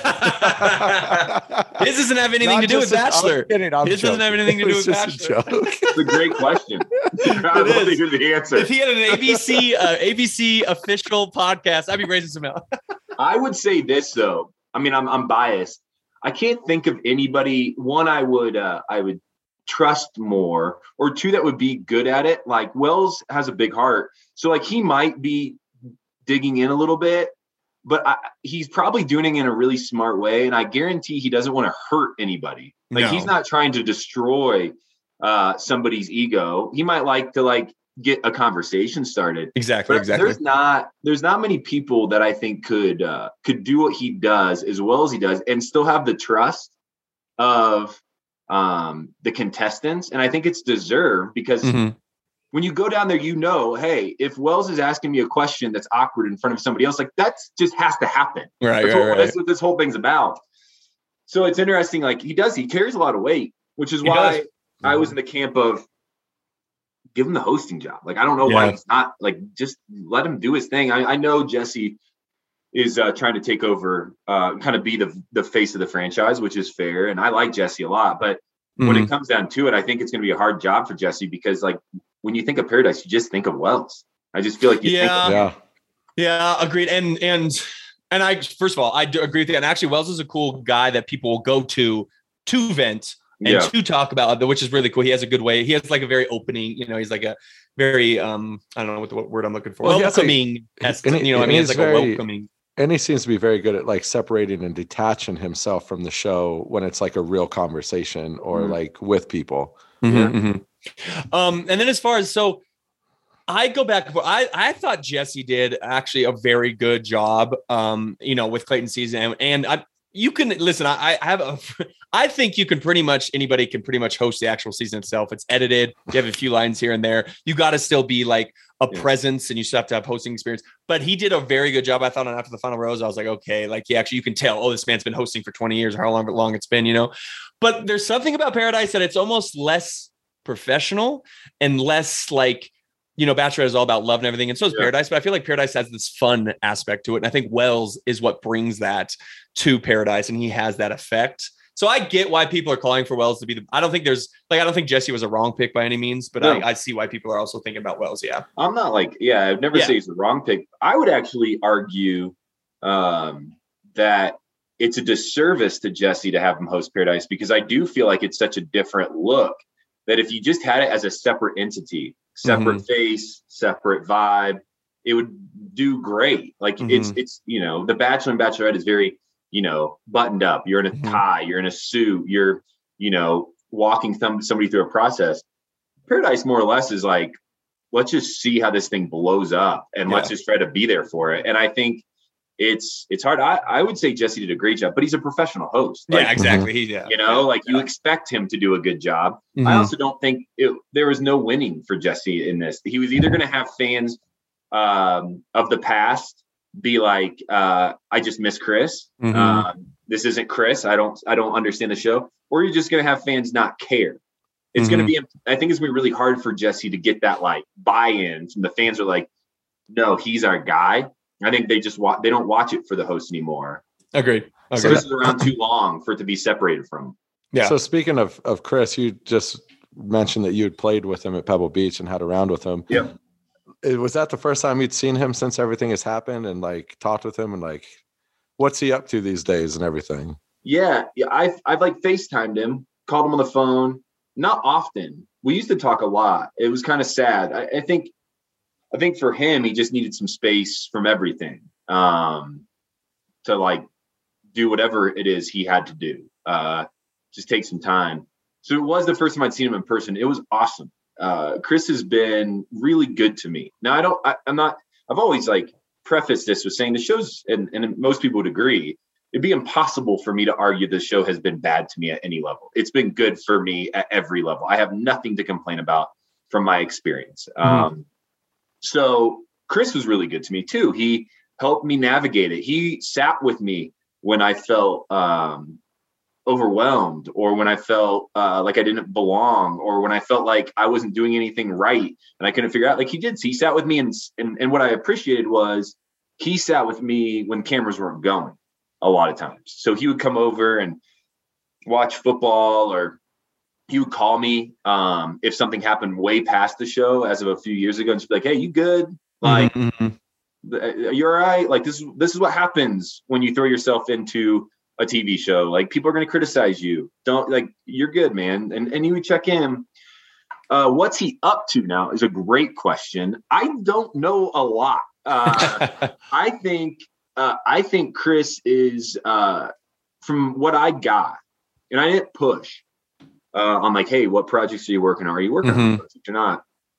His doesn't have anything Not to do with just a- I'm Bachelor. kidding, I'm His doesn't have joking. anything to It do was with just a Bachelor. joke. It's a great question. I would love to hear the answer. If he had an A B C uh, A B C official podcast, I'd be raising some hell. I would say this though. I mean, I'm I'm biased. I can't think of anybody. One, I would uh, I would trust more, or two, that would be good at it. Like Wells has a big heart, so like he might be digging in a little bit, but I, he's probably doing it in a really smart way. And I guarantee he doesn't want to hurt anybody. Like No. he's not trying to destroy uh, somebody's ego. He might like to like get a conversation started. Exactly, But exactly. there's not there's not many people that I think could uh, could do what he does as well as he does and still have the trust of um, the contestants. And I think it's deserved because Mhm. when you go down there, you know, hey, if Wells is asking me a question that's awkward in front of somebody else, like that's just has to happen. Right, That's, right, what, right. that's what this whole thing's about. So it's interesting. Like he does, he carries a lot of weight, which is He why does. I was in the camp of give him the hosting job. Like, I don't know Yeah. why he's not like, just let him do his thing. I, I know Jesse is uh, trying to take over, uh, kind of be the the face of the franchise, which is fair. And I like Jesse a lot, but when Mhm. it comes down to it, I think it's going to be a hard job for Jesse because like when you think of Paradise, you just think of Wells. I just feel like you think Yeah. of Yeah. Yeah, agreed. And and and I first of all, I do agree with you. And actually, Wells is a cool guy that people will go to to vent and Yeah. to talk about, which is really cool. He has a good way. He has like a very opening, you know, he's like a very um, I don't know what the what word I'm looking for. Well, he has a- welcoming, esque, and he- you know, what I and mean, it's he's like a very- welcoming. And he seems to be very good at like separating and detaching himself from the show when it's like a real conversation or Mhm. like with people. Mhm, mhm. Um, and then as far as so, I go back. I I thought Jesse did actually a very good job. Um, you know, with Clayton season, and, and I you can listen. I, I have a. I think you can pretty much anybody can pretty much host the actual season itself. It's edited. You have a few lines here and there. You got to still be like a Yeah. presence, and you still have to have hosting experience. But he did a very good job. I thought. And after the final rose, I was like, okay, like he actually you can tell. Oh, this man's been hosting for twenty years, or how long long it's been, you know. But there's something about Paradise that it's almost less professional and less like, you know, Bachelor is all about love and everything. And so is Yeah. Paradise, but I feel like Paradise has this fun aspect to it. And I think Wells is what brings that to Paradise. And he has that effect. So I get why people are calling for Wells to be the, I don't think there's like, I don't think Jesse was a wrong pick by any means, but No. I, I see why people are also thinking about Wells. Yeah. I'm not like, yeah, I'd never Yeah. say he's the wrong pick. I would actually argue um, that it's a disservice to Jesse to have him host Paradise because I do feel like it's such a different look that if you just had it as a separate entity, separate face, separate vibe, it would do great. Like it's, Mhm. it's, you know, The Bachelor and Bachelorette is very, you know, buttoned up. You're in a Mhm. tie, you're in a suit, you're, you know, walking some, somebody through a process. Paradise more or less is like, let's just see how this thing blows up and let's Yeah. just try to be there for it. And I think it's, it's hard. I, I would say Jesse did a great job, but he's a professional host. Like, yeah, exactly. He, yeah. you know, like you Yeah. expect him to do a good job. I Mhm. also don't think it, there was no winning for Jesse in this. He was either going to have fans um, of the past be like, uh, I just miss Chris. Mhm. Um, this isn't Chris. I don't, I don't understand the show. Or you're just going to have fans not care. It's going to be, I think it's going to be really hard for Jesse to get that like buy-in from the fans are like, no, he's our guy. I think they just watch, they don't watch it for the host anymore. Agreed. Chris is around too long for it to be separated from. Yeah. So speaking of, of Chris, you just mentioned that you had played with him at Pebble Beach and had a round with him. Yeah. Was that the first time you'd seen him since everything has happened and like talked with him and like, what's he up to these days and everything? Yeah. Yeah. I've, I've like FaceTimed him, called him on the phone. Not often. We used to talk a lot. It was kind of sad. I, I think, I think for him, he just needed some space from everything um, to like do whatever it is he had to do. Uh, just take some time. So it was the first time I'd seen him in person. It was awesome. Uh, Chris has been really good to me. Now I don't, I, I'm not, I've always like prefaced this with saying the show's, and, and most people would agree, it'd be impossible for me to argue the show has been bad to me at any level. It's been good for me at every level. I have nothing to complain about from my experience. Mm-hmm. Um, so Chris was really good to me too. He helped me navigate it. He sat with me when I felt um, overwhelmed, or when I felt uh, like I didn't belong, or when I felt like I wasn't doing anything right and I couldn't figure out. Like he did. He sat with me, and and, and what I appreciated was he sat with me when cameras weren't going a lot of times. So he would come over and watch football, or he would call me um, if something happened way past the show as of a few years ago, and just be like, "Hey, you good? Like, mm-hmm. you're all right? Like this is this is what happens when you throw yourself into a T V show. Like people are going to criticize you. Don't like you're good, man." And and he would check in. Uh, what's he up to now is a great question. I don't know a lot. Uh, I think uh, I think Chris is uh, from what I got, and I didn't push. Uh, I'm like, hey, what projects are you working on? Are you working mm-hmm. on a project or not?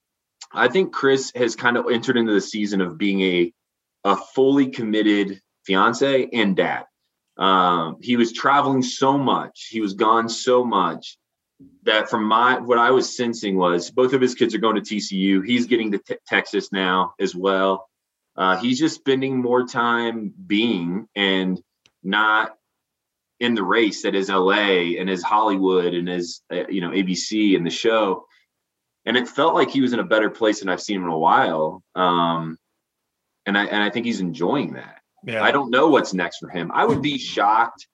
I think Chris has kind of entered into the season of being a a fully committed fiance and dad. Um, he was traveling so much, he was gone so much that from my what I was sensing was both of his kids are going to T C U. He's getting to t- Texas now as well. Uh, he's just spending more time being and not in the race that is L A and is Hollywood and is, uh, you know, A B C and the show. And it felt like he was in a better place than I've seen him in a while. Um, and I, and I think he's enjoying that. Yeah. I don't know what's next for him. I would be shocked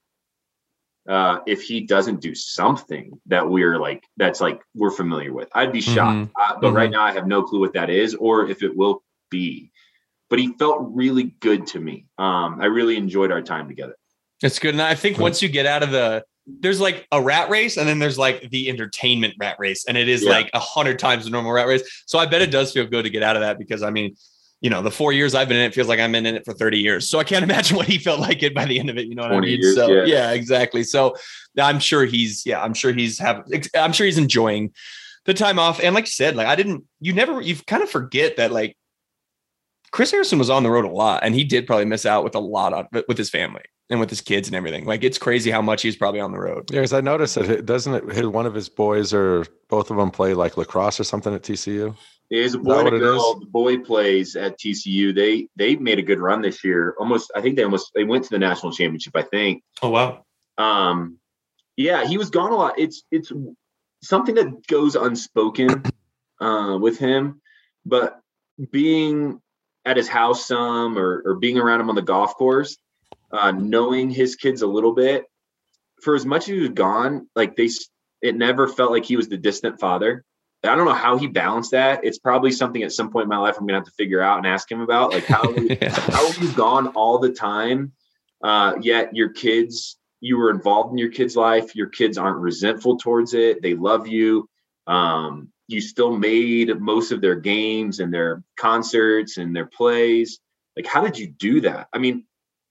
uh, if he doesn't do something that we're like, that's like, we're familiar with. I'd be shocked, mm-hmm. uh, but mm-hmm. right now I have no clue what that is or if it will be, but he felt really good to me. Um, I really enjoyed our time together. It's good. And I think once you get out of the, there's like a rat race and then there's like the entertainment rat race. And it is yeah. like a hundred times the normal rat race. So I bet it does feel good to get out of that because I mean, you know, the four years I've been in it feels like I'm in it for thirty years. So I can't imagine what he felt like it by the end of it. You know what I mean? Years, so yeah. yeah, exactly. So I'm sure he's, yeah, I'm sure he's have, I'm sure he's enjoying the time off. And like you said, like I didn't, you never, you kind of forget that like Chris Harrison was on the road a lot and he did probably miss out with a lot of with his family and with his kids and everything. Like it's crazy how much he's probably on the road. Yeah. Cause I noticed that doesn't it his, one of his boys or both of them play like lacrosse or something at T C U? There's a boy and a girl. The boy plays at T C U. They they made a good run this year. Almost, I think they almost they went to the national championship. I think. Oh wow. Um, yeah, he was gone a lot. It's it's something that goes unspoken uh, with him, but being at his house some or or being around him on the golf course, uh, knowing his kids a little bit, for as much as he was gone, like they, it never felt like he was the distant father. I don't know how he balanced that. It's probably something at some point in my life I'm gonna have to figure out and ask him about, like how yeah. how are you gone all the time, uh, yet your kids, you were involved in your kids' life. Your kids aren't resentful towards it. They love you. Um, you still made most of their games and their concerts and their plays. Like, how did you do that? I mean,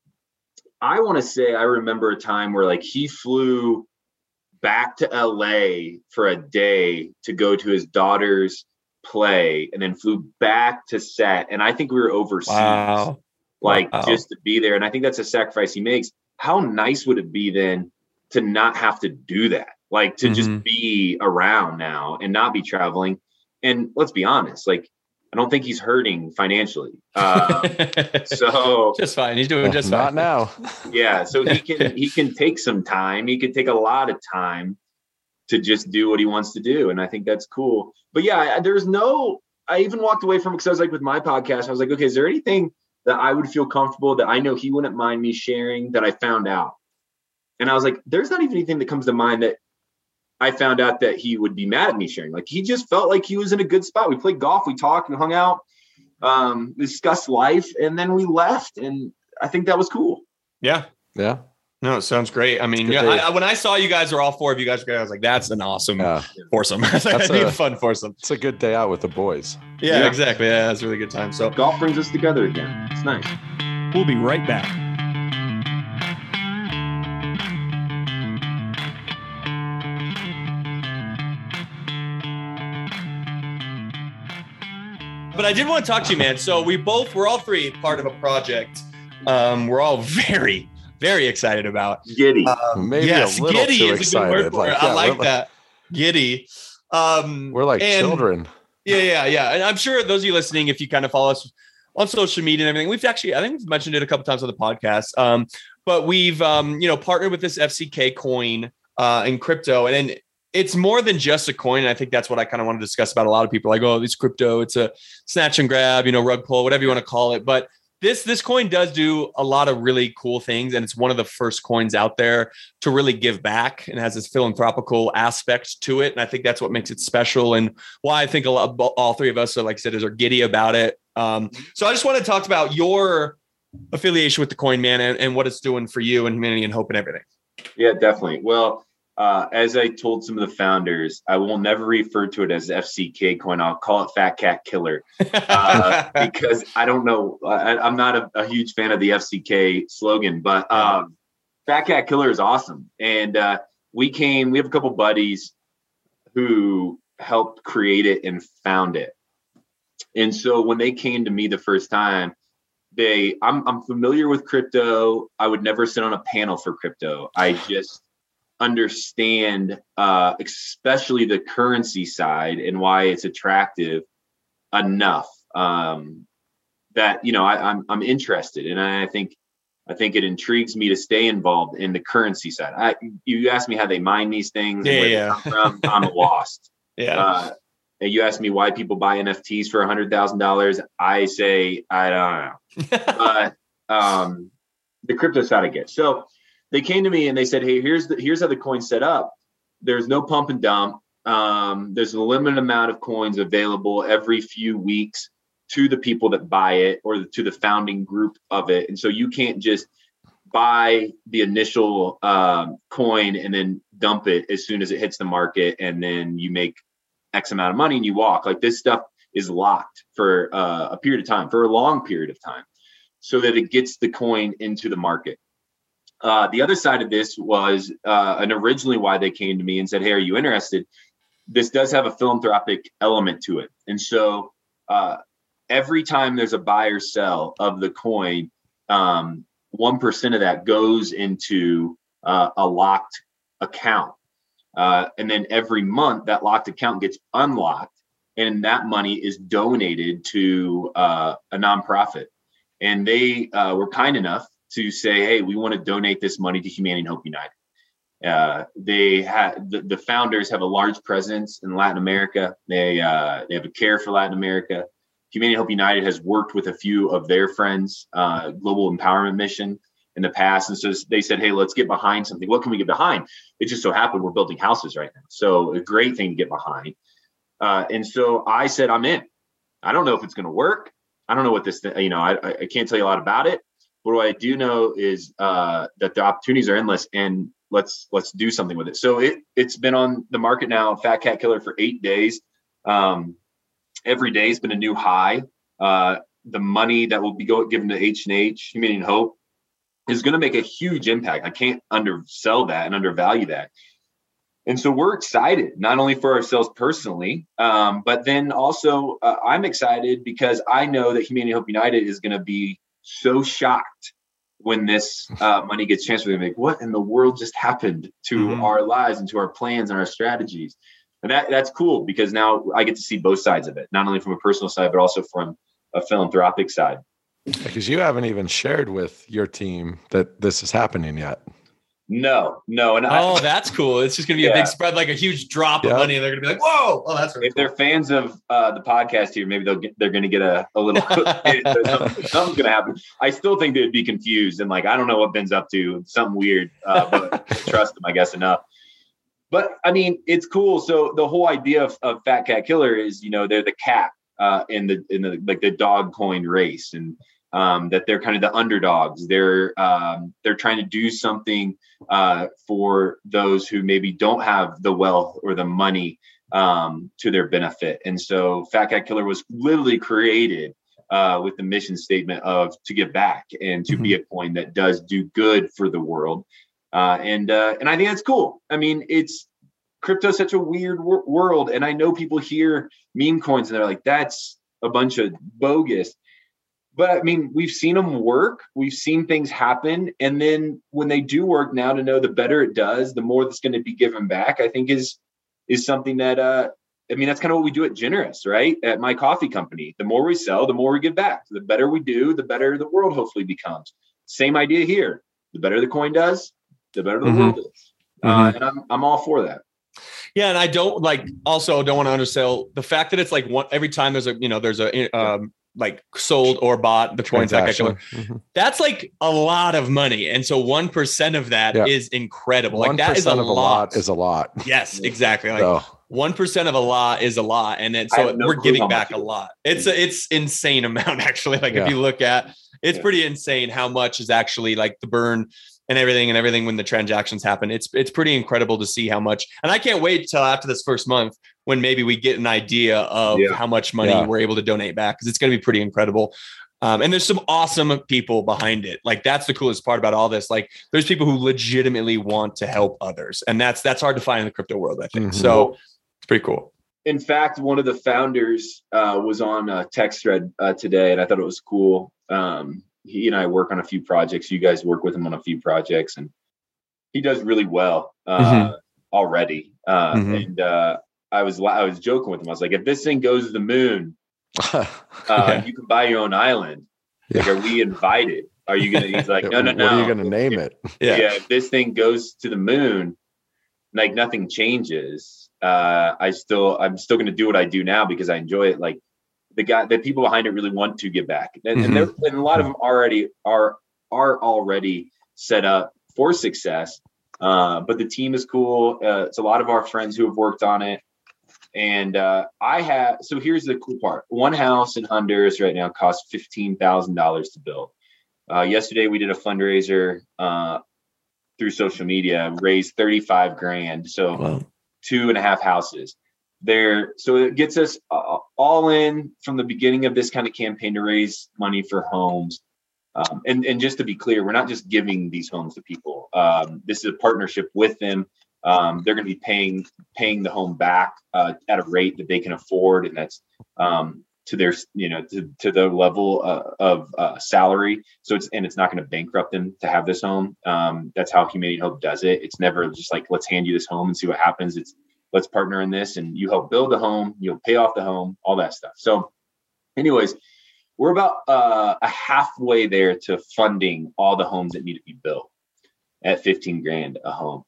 I want to say I remember a time where like he flew back to L A for a day to go to his daughter's play and then flew back to set. And I think we were overseas, wow. like wow. just to be there. And I think that's a sacrifice he makes. How nice would it be then to not have to do that? Like to mm-hmm. just be around now and not be traveling. And let's be honest, like, I don't think he's hurting financially. Uh, so just fine. He's doing just not fine now. Yeah. So he can, he can take some time. He could take a lot of time to just do what he wants to do. And I think that's cool. But yeah, there's no, I even walked away from it because I was like with my podcast, I was like, okay, is there anything that I would feel comfortable, that I know he wouldn't mind me sharing, that I found out. And I was like, there's not even anything that comes to mind that I found out that he would be mad at me sharing. Like, he just felt like he was in a good spot. We played golf, we talked and hung out, um, discussed life, and then we left. And I think that was cool. Yeah. Yeah. No, it sounds great. I mean, yeah, I, I, when I saw you guys were all four of you guys together, I was like, that's an awesome Yeah. foursome. I was like, That's I need a- a fun foursome. It's a good day out with the boys. Yeah, Yeah. exactly. Yeah, that's a really good time. So Golf brings us together again. It's nice. We'll be right back. But I did want to talk to you, man. So we both, we're all three part of a project. Um, we're all very, very excited about. Giddy. Um, Maybe yes, a little giddy too is a good word excited. for Like, it. I yeah, like we're like- that. Giddy. Um, We're like and- children. Yeah, yeah, yeah. And I'm sure those of you listening, if you kind of follow us on social media and everything, we've actually, I think we've mentioned it a couple times on the podcast. Um, but we've, um, you know, partnered with this F C K coin uh, in crypto, and then it's more than just a coin. And I think that's what I kind of want to discuss about. A lot of people are like, oh, it's crypto. It's a snatch and grab, you know, rug pull, whatever you want to call it. But this this coin does do a lot of really cool things, and it's one of the first coins out there to really give back and has this philanthropical aspect to it. And I think that's what makes it special, and why I think a lot, all three of us are, like I said, is are giddy about it. Um, so I just want to talk about your affiliation with the coin, man, and, and what it's doing for you and Humanity and Hope and everything. Yeah, definitely. Well, uh, as I told some of the founders, I will never refer to it as F C K coin. I'll call it Fat Cat Killer uh, because I don't know. I, I'm not a, a huge fan of the F C K slogan, but um, Fat Cat Killer is awesome. And uh, we came, we have a couple buddies who helped create it and found it. And so when they came to me the first time, they, I'm, I'm familiar with crypto. I would never sit on a panel for crypto. I just understand, uh, especially the currency side and why it's attractive enough um, that, you know, I, I'm, I'm interested. And I think, I think it intrigues me to stay involved in the currency side. I, you asked me how they mine these things. Yeah, and where yeah. they come from, I'm lost. Yeah. Uh, and you asked me why people buy N F Ts for a hundred thousand dollars. I say, I don't know. But um, the crypto side I get. So they came to me and they said, hey, here's the, here's how the coin's set up. There's no pump and dump. Um, there's a limited amount of coins available every few weeks to the people that buy it or to the founding group of it. And so you can't just buy the initial um, coin and then dump it as soon as it hits the market and then you make X amount of money and you walk. Like, this stuff is locked for uh, a period of time, for a long period of time, so that it gets the coin into the market. Uh, the other side of this was, uh, and originally why they came to me and said, hey, are you interested? This does have a philanthropic element to it. And so uh, every time there's a buy or sell of the coin, um, one percent of that goes into uh, a locked account. Uh, and then every month that locked account gets unlocked, and that money is donated to uh, a nonprofit. And they uh, were kind enough to say, hey, we want to donate this money to Humanity and Hope United. Uh, they had the, the founders have a large presence in Latin America. They uh, they have a care for Latin America. Humanity and Hope United has worked with a few of their friends, uh, Global Empowerment Mission, in the past. And so they said, hey, let's get behind something. What can we get behind? It just so happened we're building houses right now. So a great thing to get behind. Uh, and so I said, I'm in. I don't know if it's going to work. I don't know what this, th- you know, I, I can't tell you a lot about it. But what I do know is uh, that the opportunities are endless, and let's let's do something with it. So it, it's been on the market now, Fat Cat Killer, for eight days. Um, every day has been a new high. Uh, the money that will be go, given to H and H, Humanity and Hope, is going to make a huge impact. I can't undersell that and undervalue that. And so we're excited, not only for ourselves personally, um, but then also uh, I'm excited because I know that Humanity and Hope United is going to be so shocked when this uh, money gets transferred. They're like, what in the world just happened to mm-hmm. our lives and to our plans and our strategies? And that that's cool because now I get to see both sides of it, not only from a personal side, but also from a philanthropic side. Because you haven't even shared with your team that this is happening yet. No, no. And oh, I, that's cool. It's just going to be yeah. a big spread, like a huge drop Yep. of money. And they're going to be like, whoa. Oh, that's really if cool. they're fans of uh, the podcast here, maybe they'll get, they're going to get a, a little, something, something's going to happen. I still think they'd be confused. And like, I don't know what Ben's up to. Something weird, uh, but I trust him, I guess, enough. But I mean, it's cool. So the whole idea of, of Fat Cat Killer is, you know, they're the cat uh, in the, in the, like the dog coin race, and um, that they're kind of the underdogs. They're, um, they're trying to do something uh, for those who maybe don't have the wealth or the money um, to their benefit. And so Fat Cat Killer was literally created uh, with the mission statement of to give back and to mm-hmm. be a coin that does do good for the world. Uh, and, uh, and I think that's cool. I mean, it's crypto is such a weird wor- world. And I know people hear meme coins and they're like, that's a bunch of bogus. But I mean, we've seen them work. We've seen things happen. And then when they do work now, to know the better it does, the more that's going to be given back, I think is, is something that, uh, I mean, that's kind of what we do at Generous, right? At my coffee company. The more we sell, the more we give back. The better we do, the better the world hopefully becomes. Same idea here. The better the coin does, the better the mm-hmm. world is. Mm-hmm. Uh, and I'm, I'm all for that. Yeah. And I don't like, also don't want to undersell the fact that it's like one, every time there's a, you know, there's a, um, like sold or bought the coins that killer. Mm-hmm. That's like a lot of money. And so one percent of that yeah. is incredible. Like that is a, of a lot. lot is a lot. Yes, exactly. Like one percent of a lot is a lot. And then, so no we're giving back a lot. It's a, it's insane amount actually. Like yeah. if you look at, it's yeah. pretty insane how much is actually like the burn and everything and everything when the transactions happen. It's, it's pretty incredible to see how much, and I can't wait till after this first month when maybe we get an idea of yeah. how much money yeah. we're able to donate back. Cause it's going to be pretty incredible. Um, and there's some awesome people behind it. Like that's the coolest part about all this. Like there's people who legitimately want to help others. And that's, that's hard to find in the crypto world, I think. Mm-hmm. So it's pretty cool. In fact, one of the founders uh, was on a text thread uh, today, and I thought it was cool. Um, he and I work on a few projects. You guys work with him on a few projects, and he does really well uh, mm-hmm. already. Uh, mm-hmm. And uh, I was I was joking with him. I was like, if this thing goes to the moon, uh, yeah. you can buy your own island. Like, yeah. are we invited? Are you gonna? He's like, no, no, no. What are you gonna name it? Yeah. yeah, if this thing goes to the moon, like nothing changes. Uh, I still, I'm still gonna do what I do now because I enjoy it. Like the guy, the people behind it really want to give back, and, mm-hmm. and, and a lot of them already are are already set up for success. Uh, but the team is cool. Uh, it's a lot of our friends who have worked on it. And uh, I have, so here's the cool part. One house in Honduras right now costs fifteen thousand dollars to build. Uh, yesterday, we did a fundraiser uh, through social media, raised thirty-five grand. So wow. two and a half houses there. So it gets us uh, all in from the beginning of this kind of campaign to raise money for homes. Um, and, and just to be clear, we're not just giving these homes to people. Um, this is a partnership with them. Um, they're going to be paying paying the home back uh, at a rate that they can afford, and that's um, to their you know to, to the level uh, of uh, salary. So it's and it's not going to bankrupt them to have this home. Um, that's how Humane Hope does it. It's never just like, let's hand you this home and see what happens. It's let's partner in this, and you help build the home, you'll pay off the home, all that stuff. So, anyways, we're about uh, a halfway there to funding all the homes that need to be built at fifteen grand a home.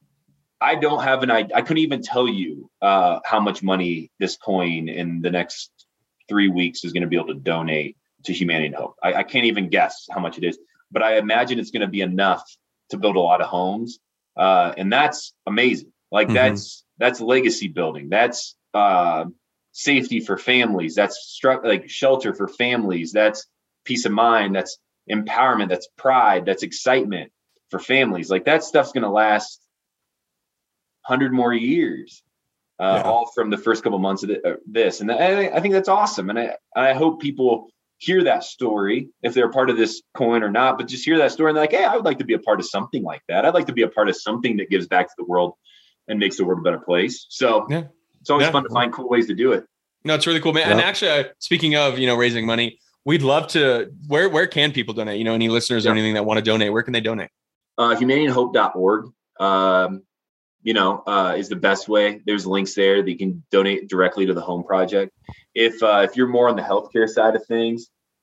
I don't have an idea. I couldn't even tell you uh, how much money this coin in the next three weeks is going to be able to donate to Humane Hope. I, I can't even guess how much it is, but I imagine it's going to be enough to build a lot of homes. Uh, and that's amazing. Like mm-hmm. that's, that's legacy building. That's uh, safety for families. That's stru- like shelter for families. That's peace of mind. That's empowerment. That's pride. That's excitement for families. Like that stuff's going to last hundred more years, uh, yeah. all from the first couple months of the, uh, this. And I, I think that's awesome. And I, I hope people hear that story if they're a part of this coin or not, but just hear that story and they're like, hey, I would like to be a part of something like that. I'd like to be a part of something that gives back to the world and makes the world a better place. So yeah. it's always yeah. fun to find cool ways to do it. No, it's really cool, man. Yeah. And actually, uh, speaking of, you know, raising money, we'd love to, where, where can people donate? You know, any listeners yeah. or anything that want to donate, where can they donate? Uh, humane hope dot org. Um, you know, uh, is the best way. There's links there that you can donate directly to the home project. If uh, if you're more on the healthcare side of things,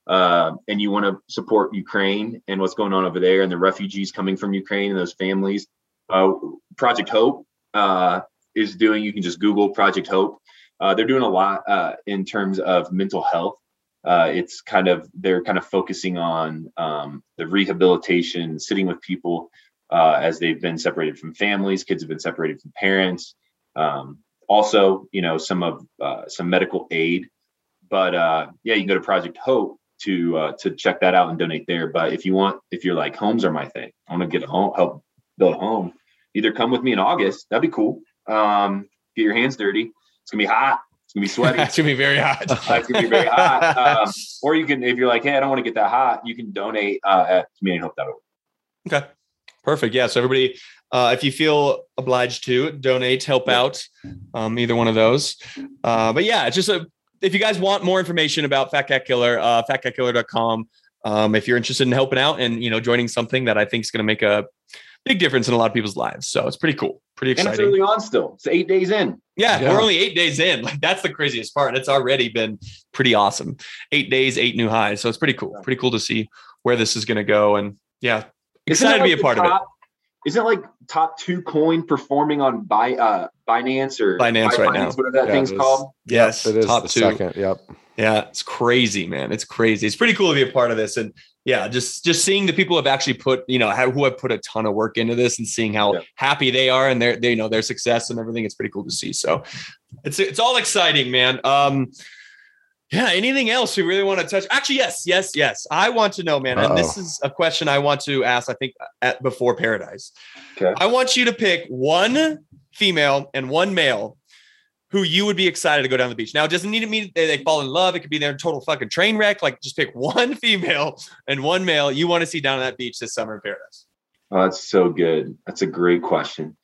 uh, and you want to support Ukraine and what's going on over there and the refugees coming from Ukraine and those families, uh, Project Hope uh, is doing, you can just Google Project Hope. Uh, they're doing a lot uh, in terms of mental health. Uh, it's kind of, they're kind of focusing on um, the rehabilitation, sitting with people uh, as they've been separated from families, kids have been separated from parents. Um, also, you know, some of uh, some medical aid, but uh, yeah, you can go to Project Hope to uh, to check that out and donate there. But if you want, if you're like, homes are my thing, I want to get a home, help build a home, either come with me in August. That'd be cool. Um, get your hands dirty. It's gonna be hot. It's gonna be sweaty. It's gonna be very hot. uh, it's gonna be very hot. Um, or you can, if you're like, hey, I don't want to get that hot, you can donate uh, at community hope dot org. Okay, perfect. Yeah. So everybody, uh, if you feel obliged to donate, help out, um, either one of those. Uh, but yeah, it's just a, if you guys want more information about Fat Cat Killer, uh, fat cat killer dot com. Um, if you're interested in helping out and, you know, joining something that I think is going to make a big difference in a lot of people's lives. So it's pretty cool. Pretty exciting. And it's early on still. It's eight days in. Yeah, Yeah. we're only eight days in. Like that's the craziest part. It's already been pretty awesome. Eight days, eight new highs. So it's pretty cool. Pretty cool to see where this is going to go. And yeah, excited to be a part of it. Isn't it like top two coin performing on Bi- uh, Binance or Binance right now? Whatever that Yeah, thing's it is. called. Yes, It is top the two. second. Yep. Yeah, it's crazy, man. It's crazy. It's pretty cool to be a part of this. And yeah, just just seeing the people who have actually put, you know, how, who have put a ton of work into this and seeing how Yeah. happy they are and their, they, you know, their success and everything. It's pretty cool to see. So it's it's all exciting, man. Um, yeah. Anything else we really want to touch? Actually, yes, yes, yes. I want to know, man. And this Uh-oh. is a question I want to ask. I think at before Paradise. Okay. I want you to pick one female and one male who you would be excited to go down the beach. Now, it doesn't need to mean they, they fall in love. It could be their total fucking train wreck. Like, just pick one female and one male you want to see down on that beach this summer in Paradise. Oh, that's so good. That's a great question.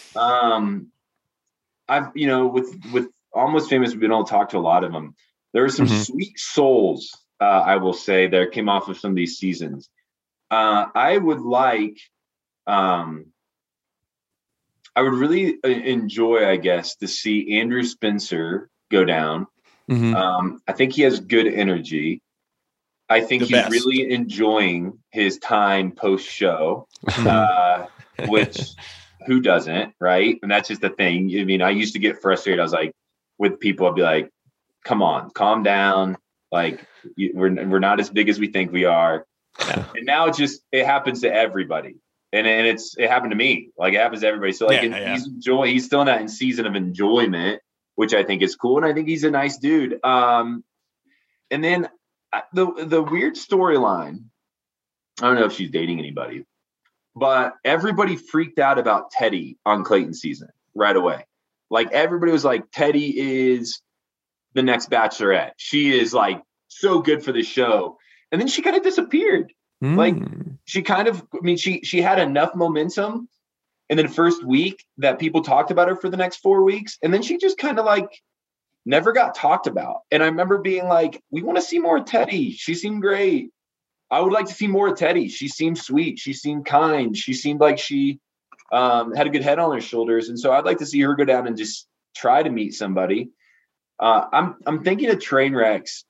Um, I've, you know, with with Almost Famous, we've been able to talk to a lot of them. There are some Mhm. sweet souls, uh, I will say, that came off of some of these seasons. Uh, I would like, um, I would really enjoy, I guess, to see Andrew Spencer go down. Mm-hmm. Um, I think he has good energy. I think The he's best. really enjoying his time post show, uh, which who doesn't, right? And that's just the thing. I mean, I used to get frustrated. I was like, with people, I'd be like, come on, calm down. Like you- we're, we're not as big as we think we are. Yeah. And now it just, it happens to everybody. And, and it's, it happened to me. Like it happens to everybody. So like Yeah, in- yeah. he's enjoy, he's still in that season of enjoyment, which I think is cool. And I think he's a nice dude. Um, and then I- the, the weird storyline, I don't know if she's dating anybody, but everybody freaked out about Teddy on Clayton's season right away. Like everybody was like, Teddy is the next Bachelorette. She is like so good for the show. And then she kind of disappeared. Like she kind of, I mean, she, she had enough momentum in the first week that people talked about her for the next four weeks. And then she just kind of like never got talked about. And I remember being like, we want to see more of Teddy. She seemed great. I would like to see more of Teddy. She seemed sweet. She seemed kind. She seemed like she um, had a good head on her shoulders. And so I'd like to see her go down and just try to meet somebody. Uh, I'm, I'm thinking of train wrecks.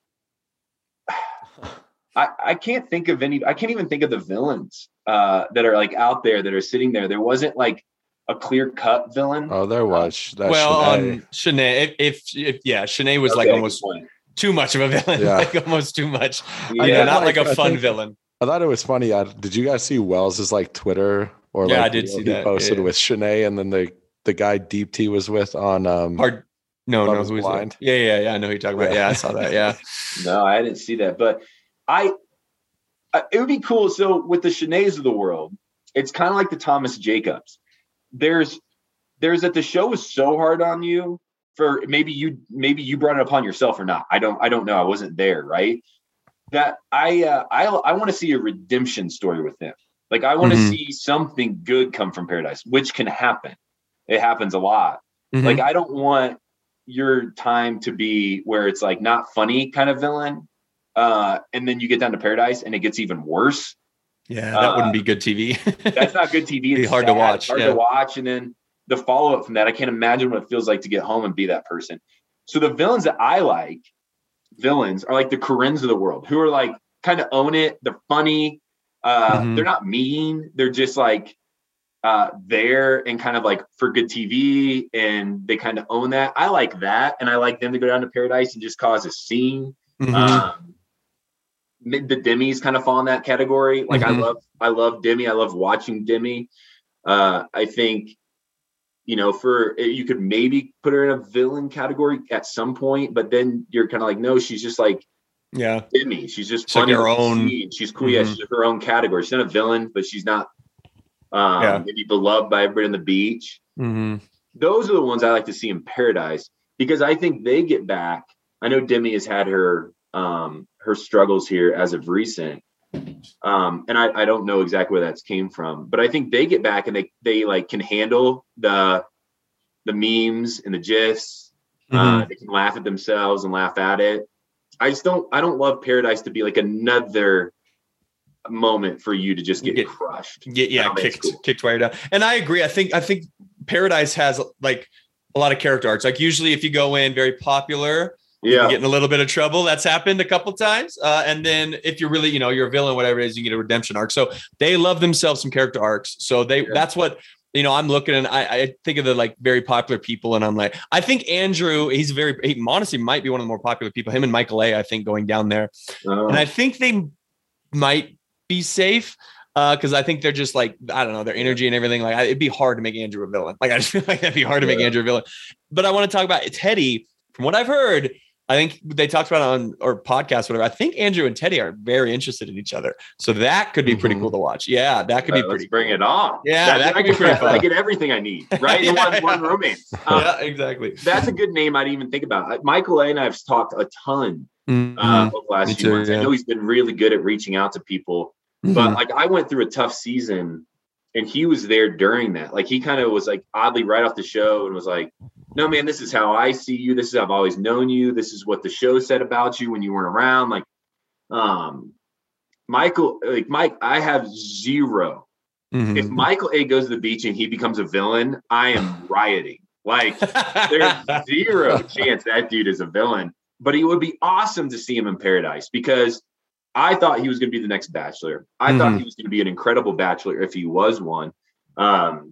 I, I can't think of any, I can't even think of the villains uh, that are like out there that are sitting there. There wasn't like a clear cut villain. Oh, there was. That well, Shanae. um, Shanae, if, if, if, yeah, Shanae was Okay, like good almost point. too much of a villain, Yeah. like almost too much. Yeah, Yeah, not like- like a I fun think- villain. I thought it was funny. I, did you guys see Wells's like Twitter or Yeah, like I did reel see he that. posted Yeah. with Shanae and then the the guy Deep T was with on um Hard. No, Love no, is who is Blind. it? Yeah, yeah, yeah. I know who you're talking about. Yeah. Yeah, I saw that. Yeah. No, I didn't see that, but I, I it would be cool. So with the Shanaes of the world, it's kind of like the Thomas Jacobs. There's, there's that the show is so hard on you for maybe you, maybe you brought it upon yourself or not. I don't, I don't know. I wasn't there. Right. That I, uh, I, I want to see a redemption story with him. Like I want to Mhm. see something good come from Paradise, which can happen. It happens a lot. Mhm. Like I don't want your time to be where it's like not funny kind of villain. Uh, and then you get down to Paradise and it gets even worse. yeah, that uh, wouldn't be good T V. That's not good T V. Be It's hard to sad. watch, It's hard yeah. to watch. And then the follow-up from that, I can't imagine what it feels like to get home and be that person. So the villains that I like, villains are like the Corinnes of the world, who are like kind of own it. They're funny. Uh, Mhm. They're not mean. They're just like uh, there and kind of like for good T V, and they kind of own that. I like that, and I like them to go down to Paradise and just cause a scene. Mhm. Um, the Demis kind of fall in that category. Like Mhm. I love, I love Demi. I love watching Demi. Uh, I think, you know, for you could maybe put her in a villain category at some point, but then you're kind of like, no, she's just like Yeah. Demi. She's just She's like funny her to own- see. She's cool. Yeah, Mhm. she's her own category. She's not a villain, but she's not um, Yeah. maybe beloved by everybody on the beach. Mm-hmm. Those are the ones I like to see in Paradise because I think they get back. I know Demi has had her um, her struggles here as of recent. Um, and I, I don't know exactly where that's came from, but I think they get back and they, they like can handle the, the memes and the gifs. Uh, they can laugh at themselves and laugh at it. I just don't, I don't love Paradise to be like another moment for you to just get, Get- crushed. Yeah, yeah, I don't think it's kicked, cool. kicked while you're down. And I agree. I think I think Paradise has like a lot of character arcs. Like usually, if you go in very popular, you Yeah. can get in a little bit of trouble. That's happened a couple times. Uh, and then if you're really, you know, you're a villain, whatever it is, you get a redemption arc. So they love themselves some character arcs. So they Yeah. that's what. You know, I'm looking and I, I think of the like very popular people, and I'm like, I think Andrew, he's very, he honestly might be one of the more popular people. Him and Michael A, I think, going down there. Uh, And I think they might be safe because I think they're just like, I don't know, their energy and everything. Like, I, it'd be hard to make Andrew a villain. Like, I just feel like that'd be hard to make Yeah. Andrew a villain. But I want to talk about Teddy. From what I've heard, I think they talked about it on or podcast, whatever. I think Andrew and Teddy are very interested in each other. So that could be pretty Mhm. cool to watch. Yeah, that could be uh, pretty let's bring cool. it on. Yeah, that I could be get, pretty I fun. get everything I need, right? In Yeah. one, one romance. Um, Yeah, exactly. That's a good name I didn't even think about. Uh, Michael A and I have talked a ton Mhm. uh, over the last Me few too, months. I yeah. know he's been really good at reaching out to people, Mhm. but like I went through a tough season and he was there during that. Like he kind of was like oddly right off the show and was like, no, man, this is how I see you. This is how I've always known you. This is what the show said about you when you weren't around. Like, um, Michael, like Mike, I have zero. Mhm. If Michael A goes to the beach and he becomes a villain, I am rioting. Like, there's zero chance that dude is a villain, but it would be awesome to see him in Paradise because I thought he was going to be the next Bachelor. I Mhm. thought he was going to be an incredible Bachelor if he was one. Um,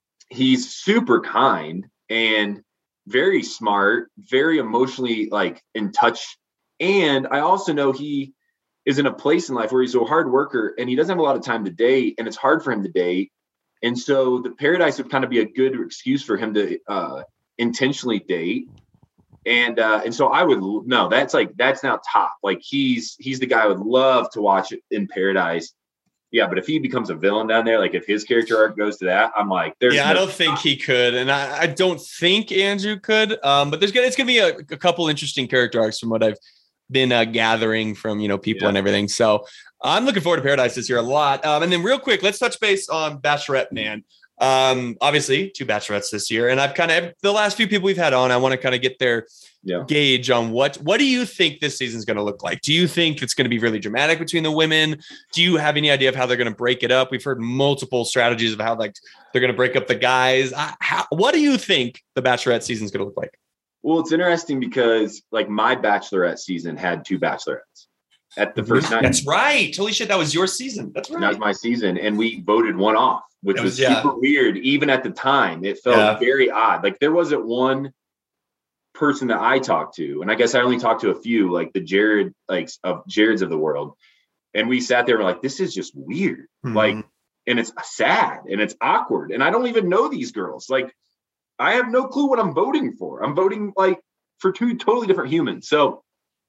he's super kind and very smart, very emotionally like in touch. And I also know he is in a place in life where he's a hard worker and he doesn't have a lot of time to date and it's hard for him to date. And so the Paradise would kind of be a good excuse for him to uh, intentionally date. And uh, and so I would no, that's like that's now top. Like he's he's the guy I would love to watch in Paradise. Yeah, but if he becomes a villain down there, like if his character arc goes to that, I'm like, there's Yeah, I no don't think he could, and I, I don't think Andrew could. Um, but there's gonna it's gonna be a, a couple interesting character arcs from what I've been uh, gathering from you know people Yeah. and everything. So I'm looking forward to Paradise this year a lot. Um, and then real quick, let's touch base on Bachelorette Man. Um, obviously two Bachelorettes this year, and I've kind of the last few people we've had on. I want to kind of get their Yeah. gauge on what what do you think this season's going to look like? Do you think it's going to be really dramatic between the women? Do you have any idea of how they're going to break it up? We've heard multiple strategies of how like they're going to break up the guys. I, how, what do you think the Bachelorette season's going to look like? Well, it's interesting because like my Bachelorette season had two Bachelorettes at the first night. That's right. Holy shit, that was your season. That's And that was right. my season, and we voted one off, which That was, was- yeah. super weird. Even at the time, it felt Yeah. very odd. Like there wasn't one person that I talked to, and I guess I only talked to a few, like the Jared, like of Jared's of the world. And we sat there and were like, this is just weird. Mhm. Like, and it's sad and it's awkward. And I don't even know these girls. Like, I have no clue what I'm voting for. I'm voting like for two totally different humans. So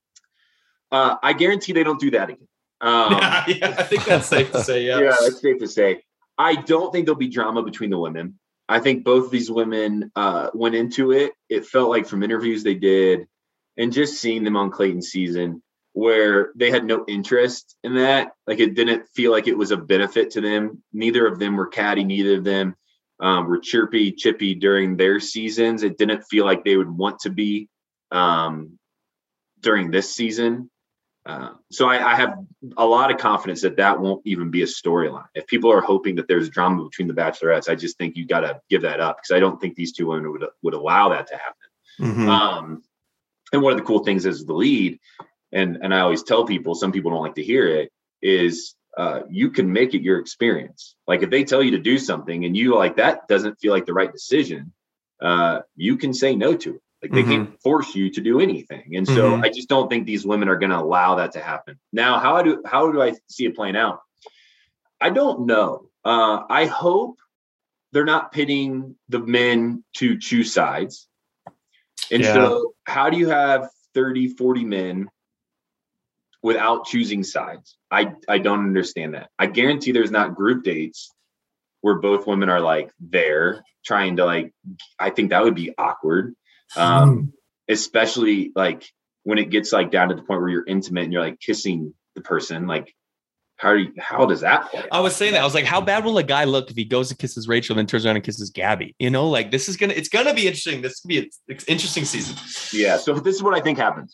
uh, I guarantee they don't do that again. Um, yeah, yeah, I think that's safe to say. Yeah. yeah, that's safe to say. I don't think there'll be drama between the women. I think both of these women uh, went into it. It felt like from interviews they did and just seeing them on Clayton's season where they had no interest in that. Like it didn't feel like it was a benefit to them. Neither of them were catty. Neither of them um, were chirpy, chippy during their seasons. It didn't feel like they would want to be um, during this season. Uh, so I, I have a lot of confidence that that won't even be a storyline. If people are hoping that there's drama between the Bachelorettes, I just think you got to give that up because I don't think these two women would would allow that to happen. Mhm. Um, And one of the cool things as the lead, and, and I always tell people, some people don't like to hear it, is uh, you can make it your experience. Like if they tell you to do something and you like, that doesn't feel like the right decision, uh, you can say no to it. Like they mm-hmm. can't force you to do anything. And so mm-hmm. I just don't think these women are going to allow that to happen. Now, how do, how do I see it playing out? I don't know. Uh, I hope they're not pitting the men to choose sides. And yeah. so how do you have thirty, forty men without choosing sides? I, I don't understand that. I guarantee there's not group dates where both women are like there trying to like, I think that would be awkward. Um, mm. especially like when it gets like down to the point where you're intimate and you're like kissing the person, like how do you, how does that play? I was saying that I was like, how bad will a guy look if he goes and kisses Rachel, then turns around and kisses Gabby? You know, like this is gonna, it's gonna be interesting. This could be an interesting season. Yeah. So this is what I think happens.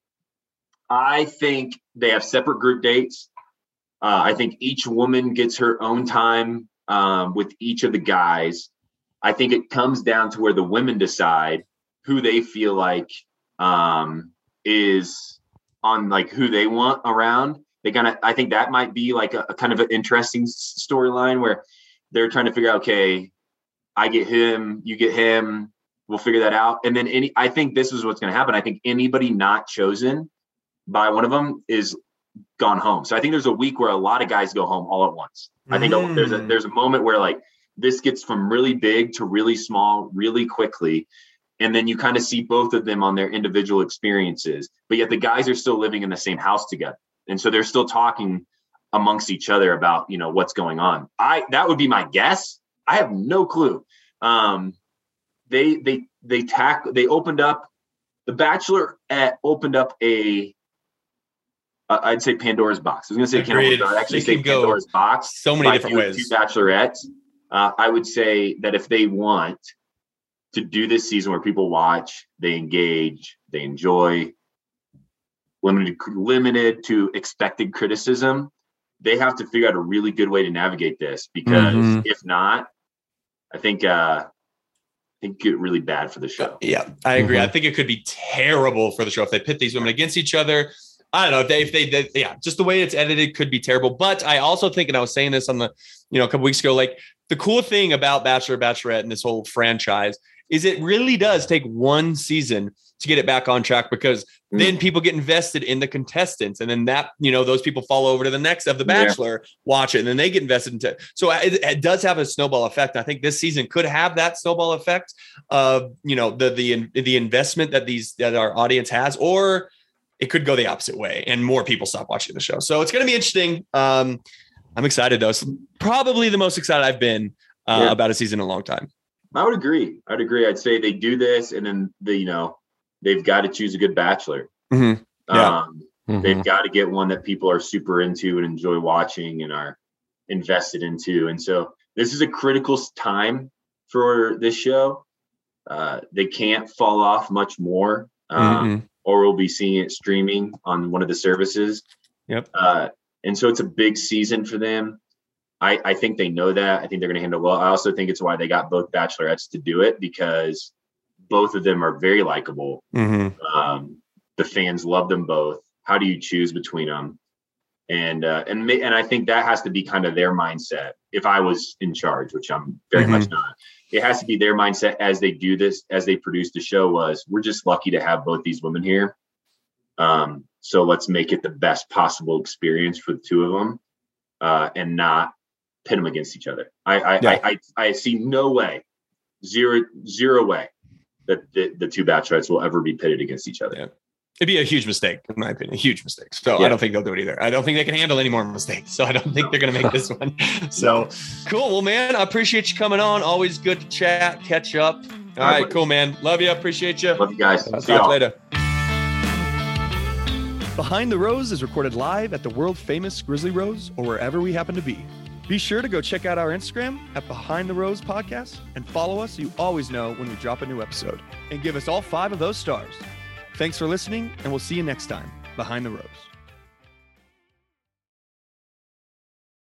I think they have separate group dates. Uh, I think each woman gets her own time um, with each of the guys. I think it comes down to where the women decide who they feel like um, is on like who they want around. They kind of, I think that might be like a, a kind of an interesting storyline where they're trying to figure out, okay, I get him, you get him, we'll figure that out. And then any, I think this is what's going to happen. I think anybody not chosen by one of them is gone home. So I think there's a week where a lot of guys go home all at once. I think mm. there's a, there's a moment where like this gets from really big to really small, really quickly. And then you kind of see both of them on their individual experiences, but yet the guys are still living in the same house together. And so they're still talking amongst each other about, you know, what's going on. I, that would be my guess. I have no clue. Um, they, they, they tack, they opened up the Bachelorette opened up a, uh, I'd say Pandora's box. I was going to say, Agreed. I'd actually say Pandora's box. So many different ways. Two Bachelorettes. Uh, I would say that if they want to do this season where people watch, they engage, they enjoy, limited limited to expected criticism, they have to figure out a really good way to navigate this, because mm-hmm. if not, I think uh, I think it get really bad for the show. Yeah, I agree. Mm-hmm. I think it could be terrible for the show if they pit these women against each other. I don't know if they, if they, they, yeah, just the way it's edited could be terrible. But I also think, and I was saying this on the, you know, a couple weeks ago, like the cool thing about Bachelor, Bachelorette and this whole franchise is it really does take one season to get it back on track, because mm. then people get invested in the contestants, and then that, you know, those people fall over to the next of the Bachelor, yeah. watch it, and then they get invested into it. So it, it does have a snowball effect. I think this season could have that snowball effect of, you know, the, the, the investment that these, that our audience has, or it could go the opposite way and more people stop watching the show. So it's going to be interesting. Um, I'm excited though. It's probably the most excited I've been uh, yeah. about a season in a long time. I would agree. I'd agree. I'd say they do this, and then the, you know, they've got to choose a good bachelor. Mm-hmm. Yeah. Um, mm-hmm. They've got to get one that people are super into and enjoy watching and are invested into. And so this is a critical time for this show. Uh, they can't fall off much more, um, mm-hmm. or we'll be seeing it streaming on one of the services. Yep. Uh, and so it's a big season for them. I, I think they know that. I think they're going to handle it well. I also think it's why they got both bachelorettes to do it, because both of them are very likable. Mm-hmm. Um, the fans love them both. How do you choose between them? And uh, and and I think that has to be kind of their mindset. If I was in charge, which I'm very mm-hmm. much not, it has to be their mindset as they do this, as they produce the show. Was we're just lucky to have both these women here. Um, so let's make it the best possible experience for the two of them, uh, and not pit them against each other. I I, yeah. I, I I see no way, zero zero way that the, the two bachelorettes will ever be pitted against each other. Yeah. It'd be a huge mistake, in my opinion, a huge mistake. So yeah. I don't think they'll do it either. I don't think they can handle any more mistakes. So I don't think they're going to make this one. So cool. Well, man, I appreciate you coming on. Always good to chat, catch up. All, All right, right, cool, man. Love you. Appreciate you. Love you guys. See you later. Behind the Rose is recorded live at the world famous Grizzly Rose, or wherever we happen to be. Be sure to go check out our Instagram at Behind the Rose Podcast and follow us so you always know when we drop a new episode. And give us all five of those stars. Thanks for listening, and we'll see you next time, Behind the Rose.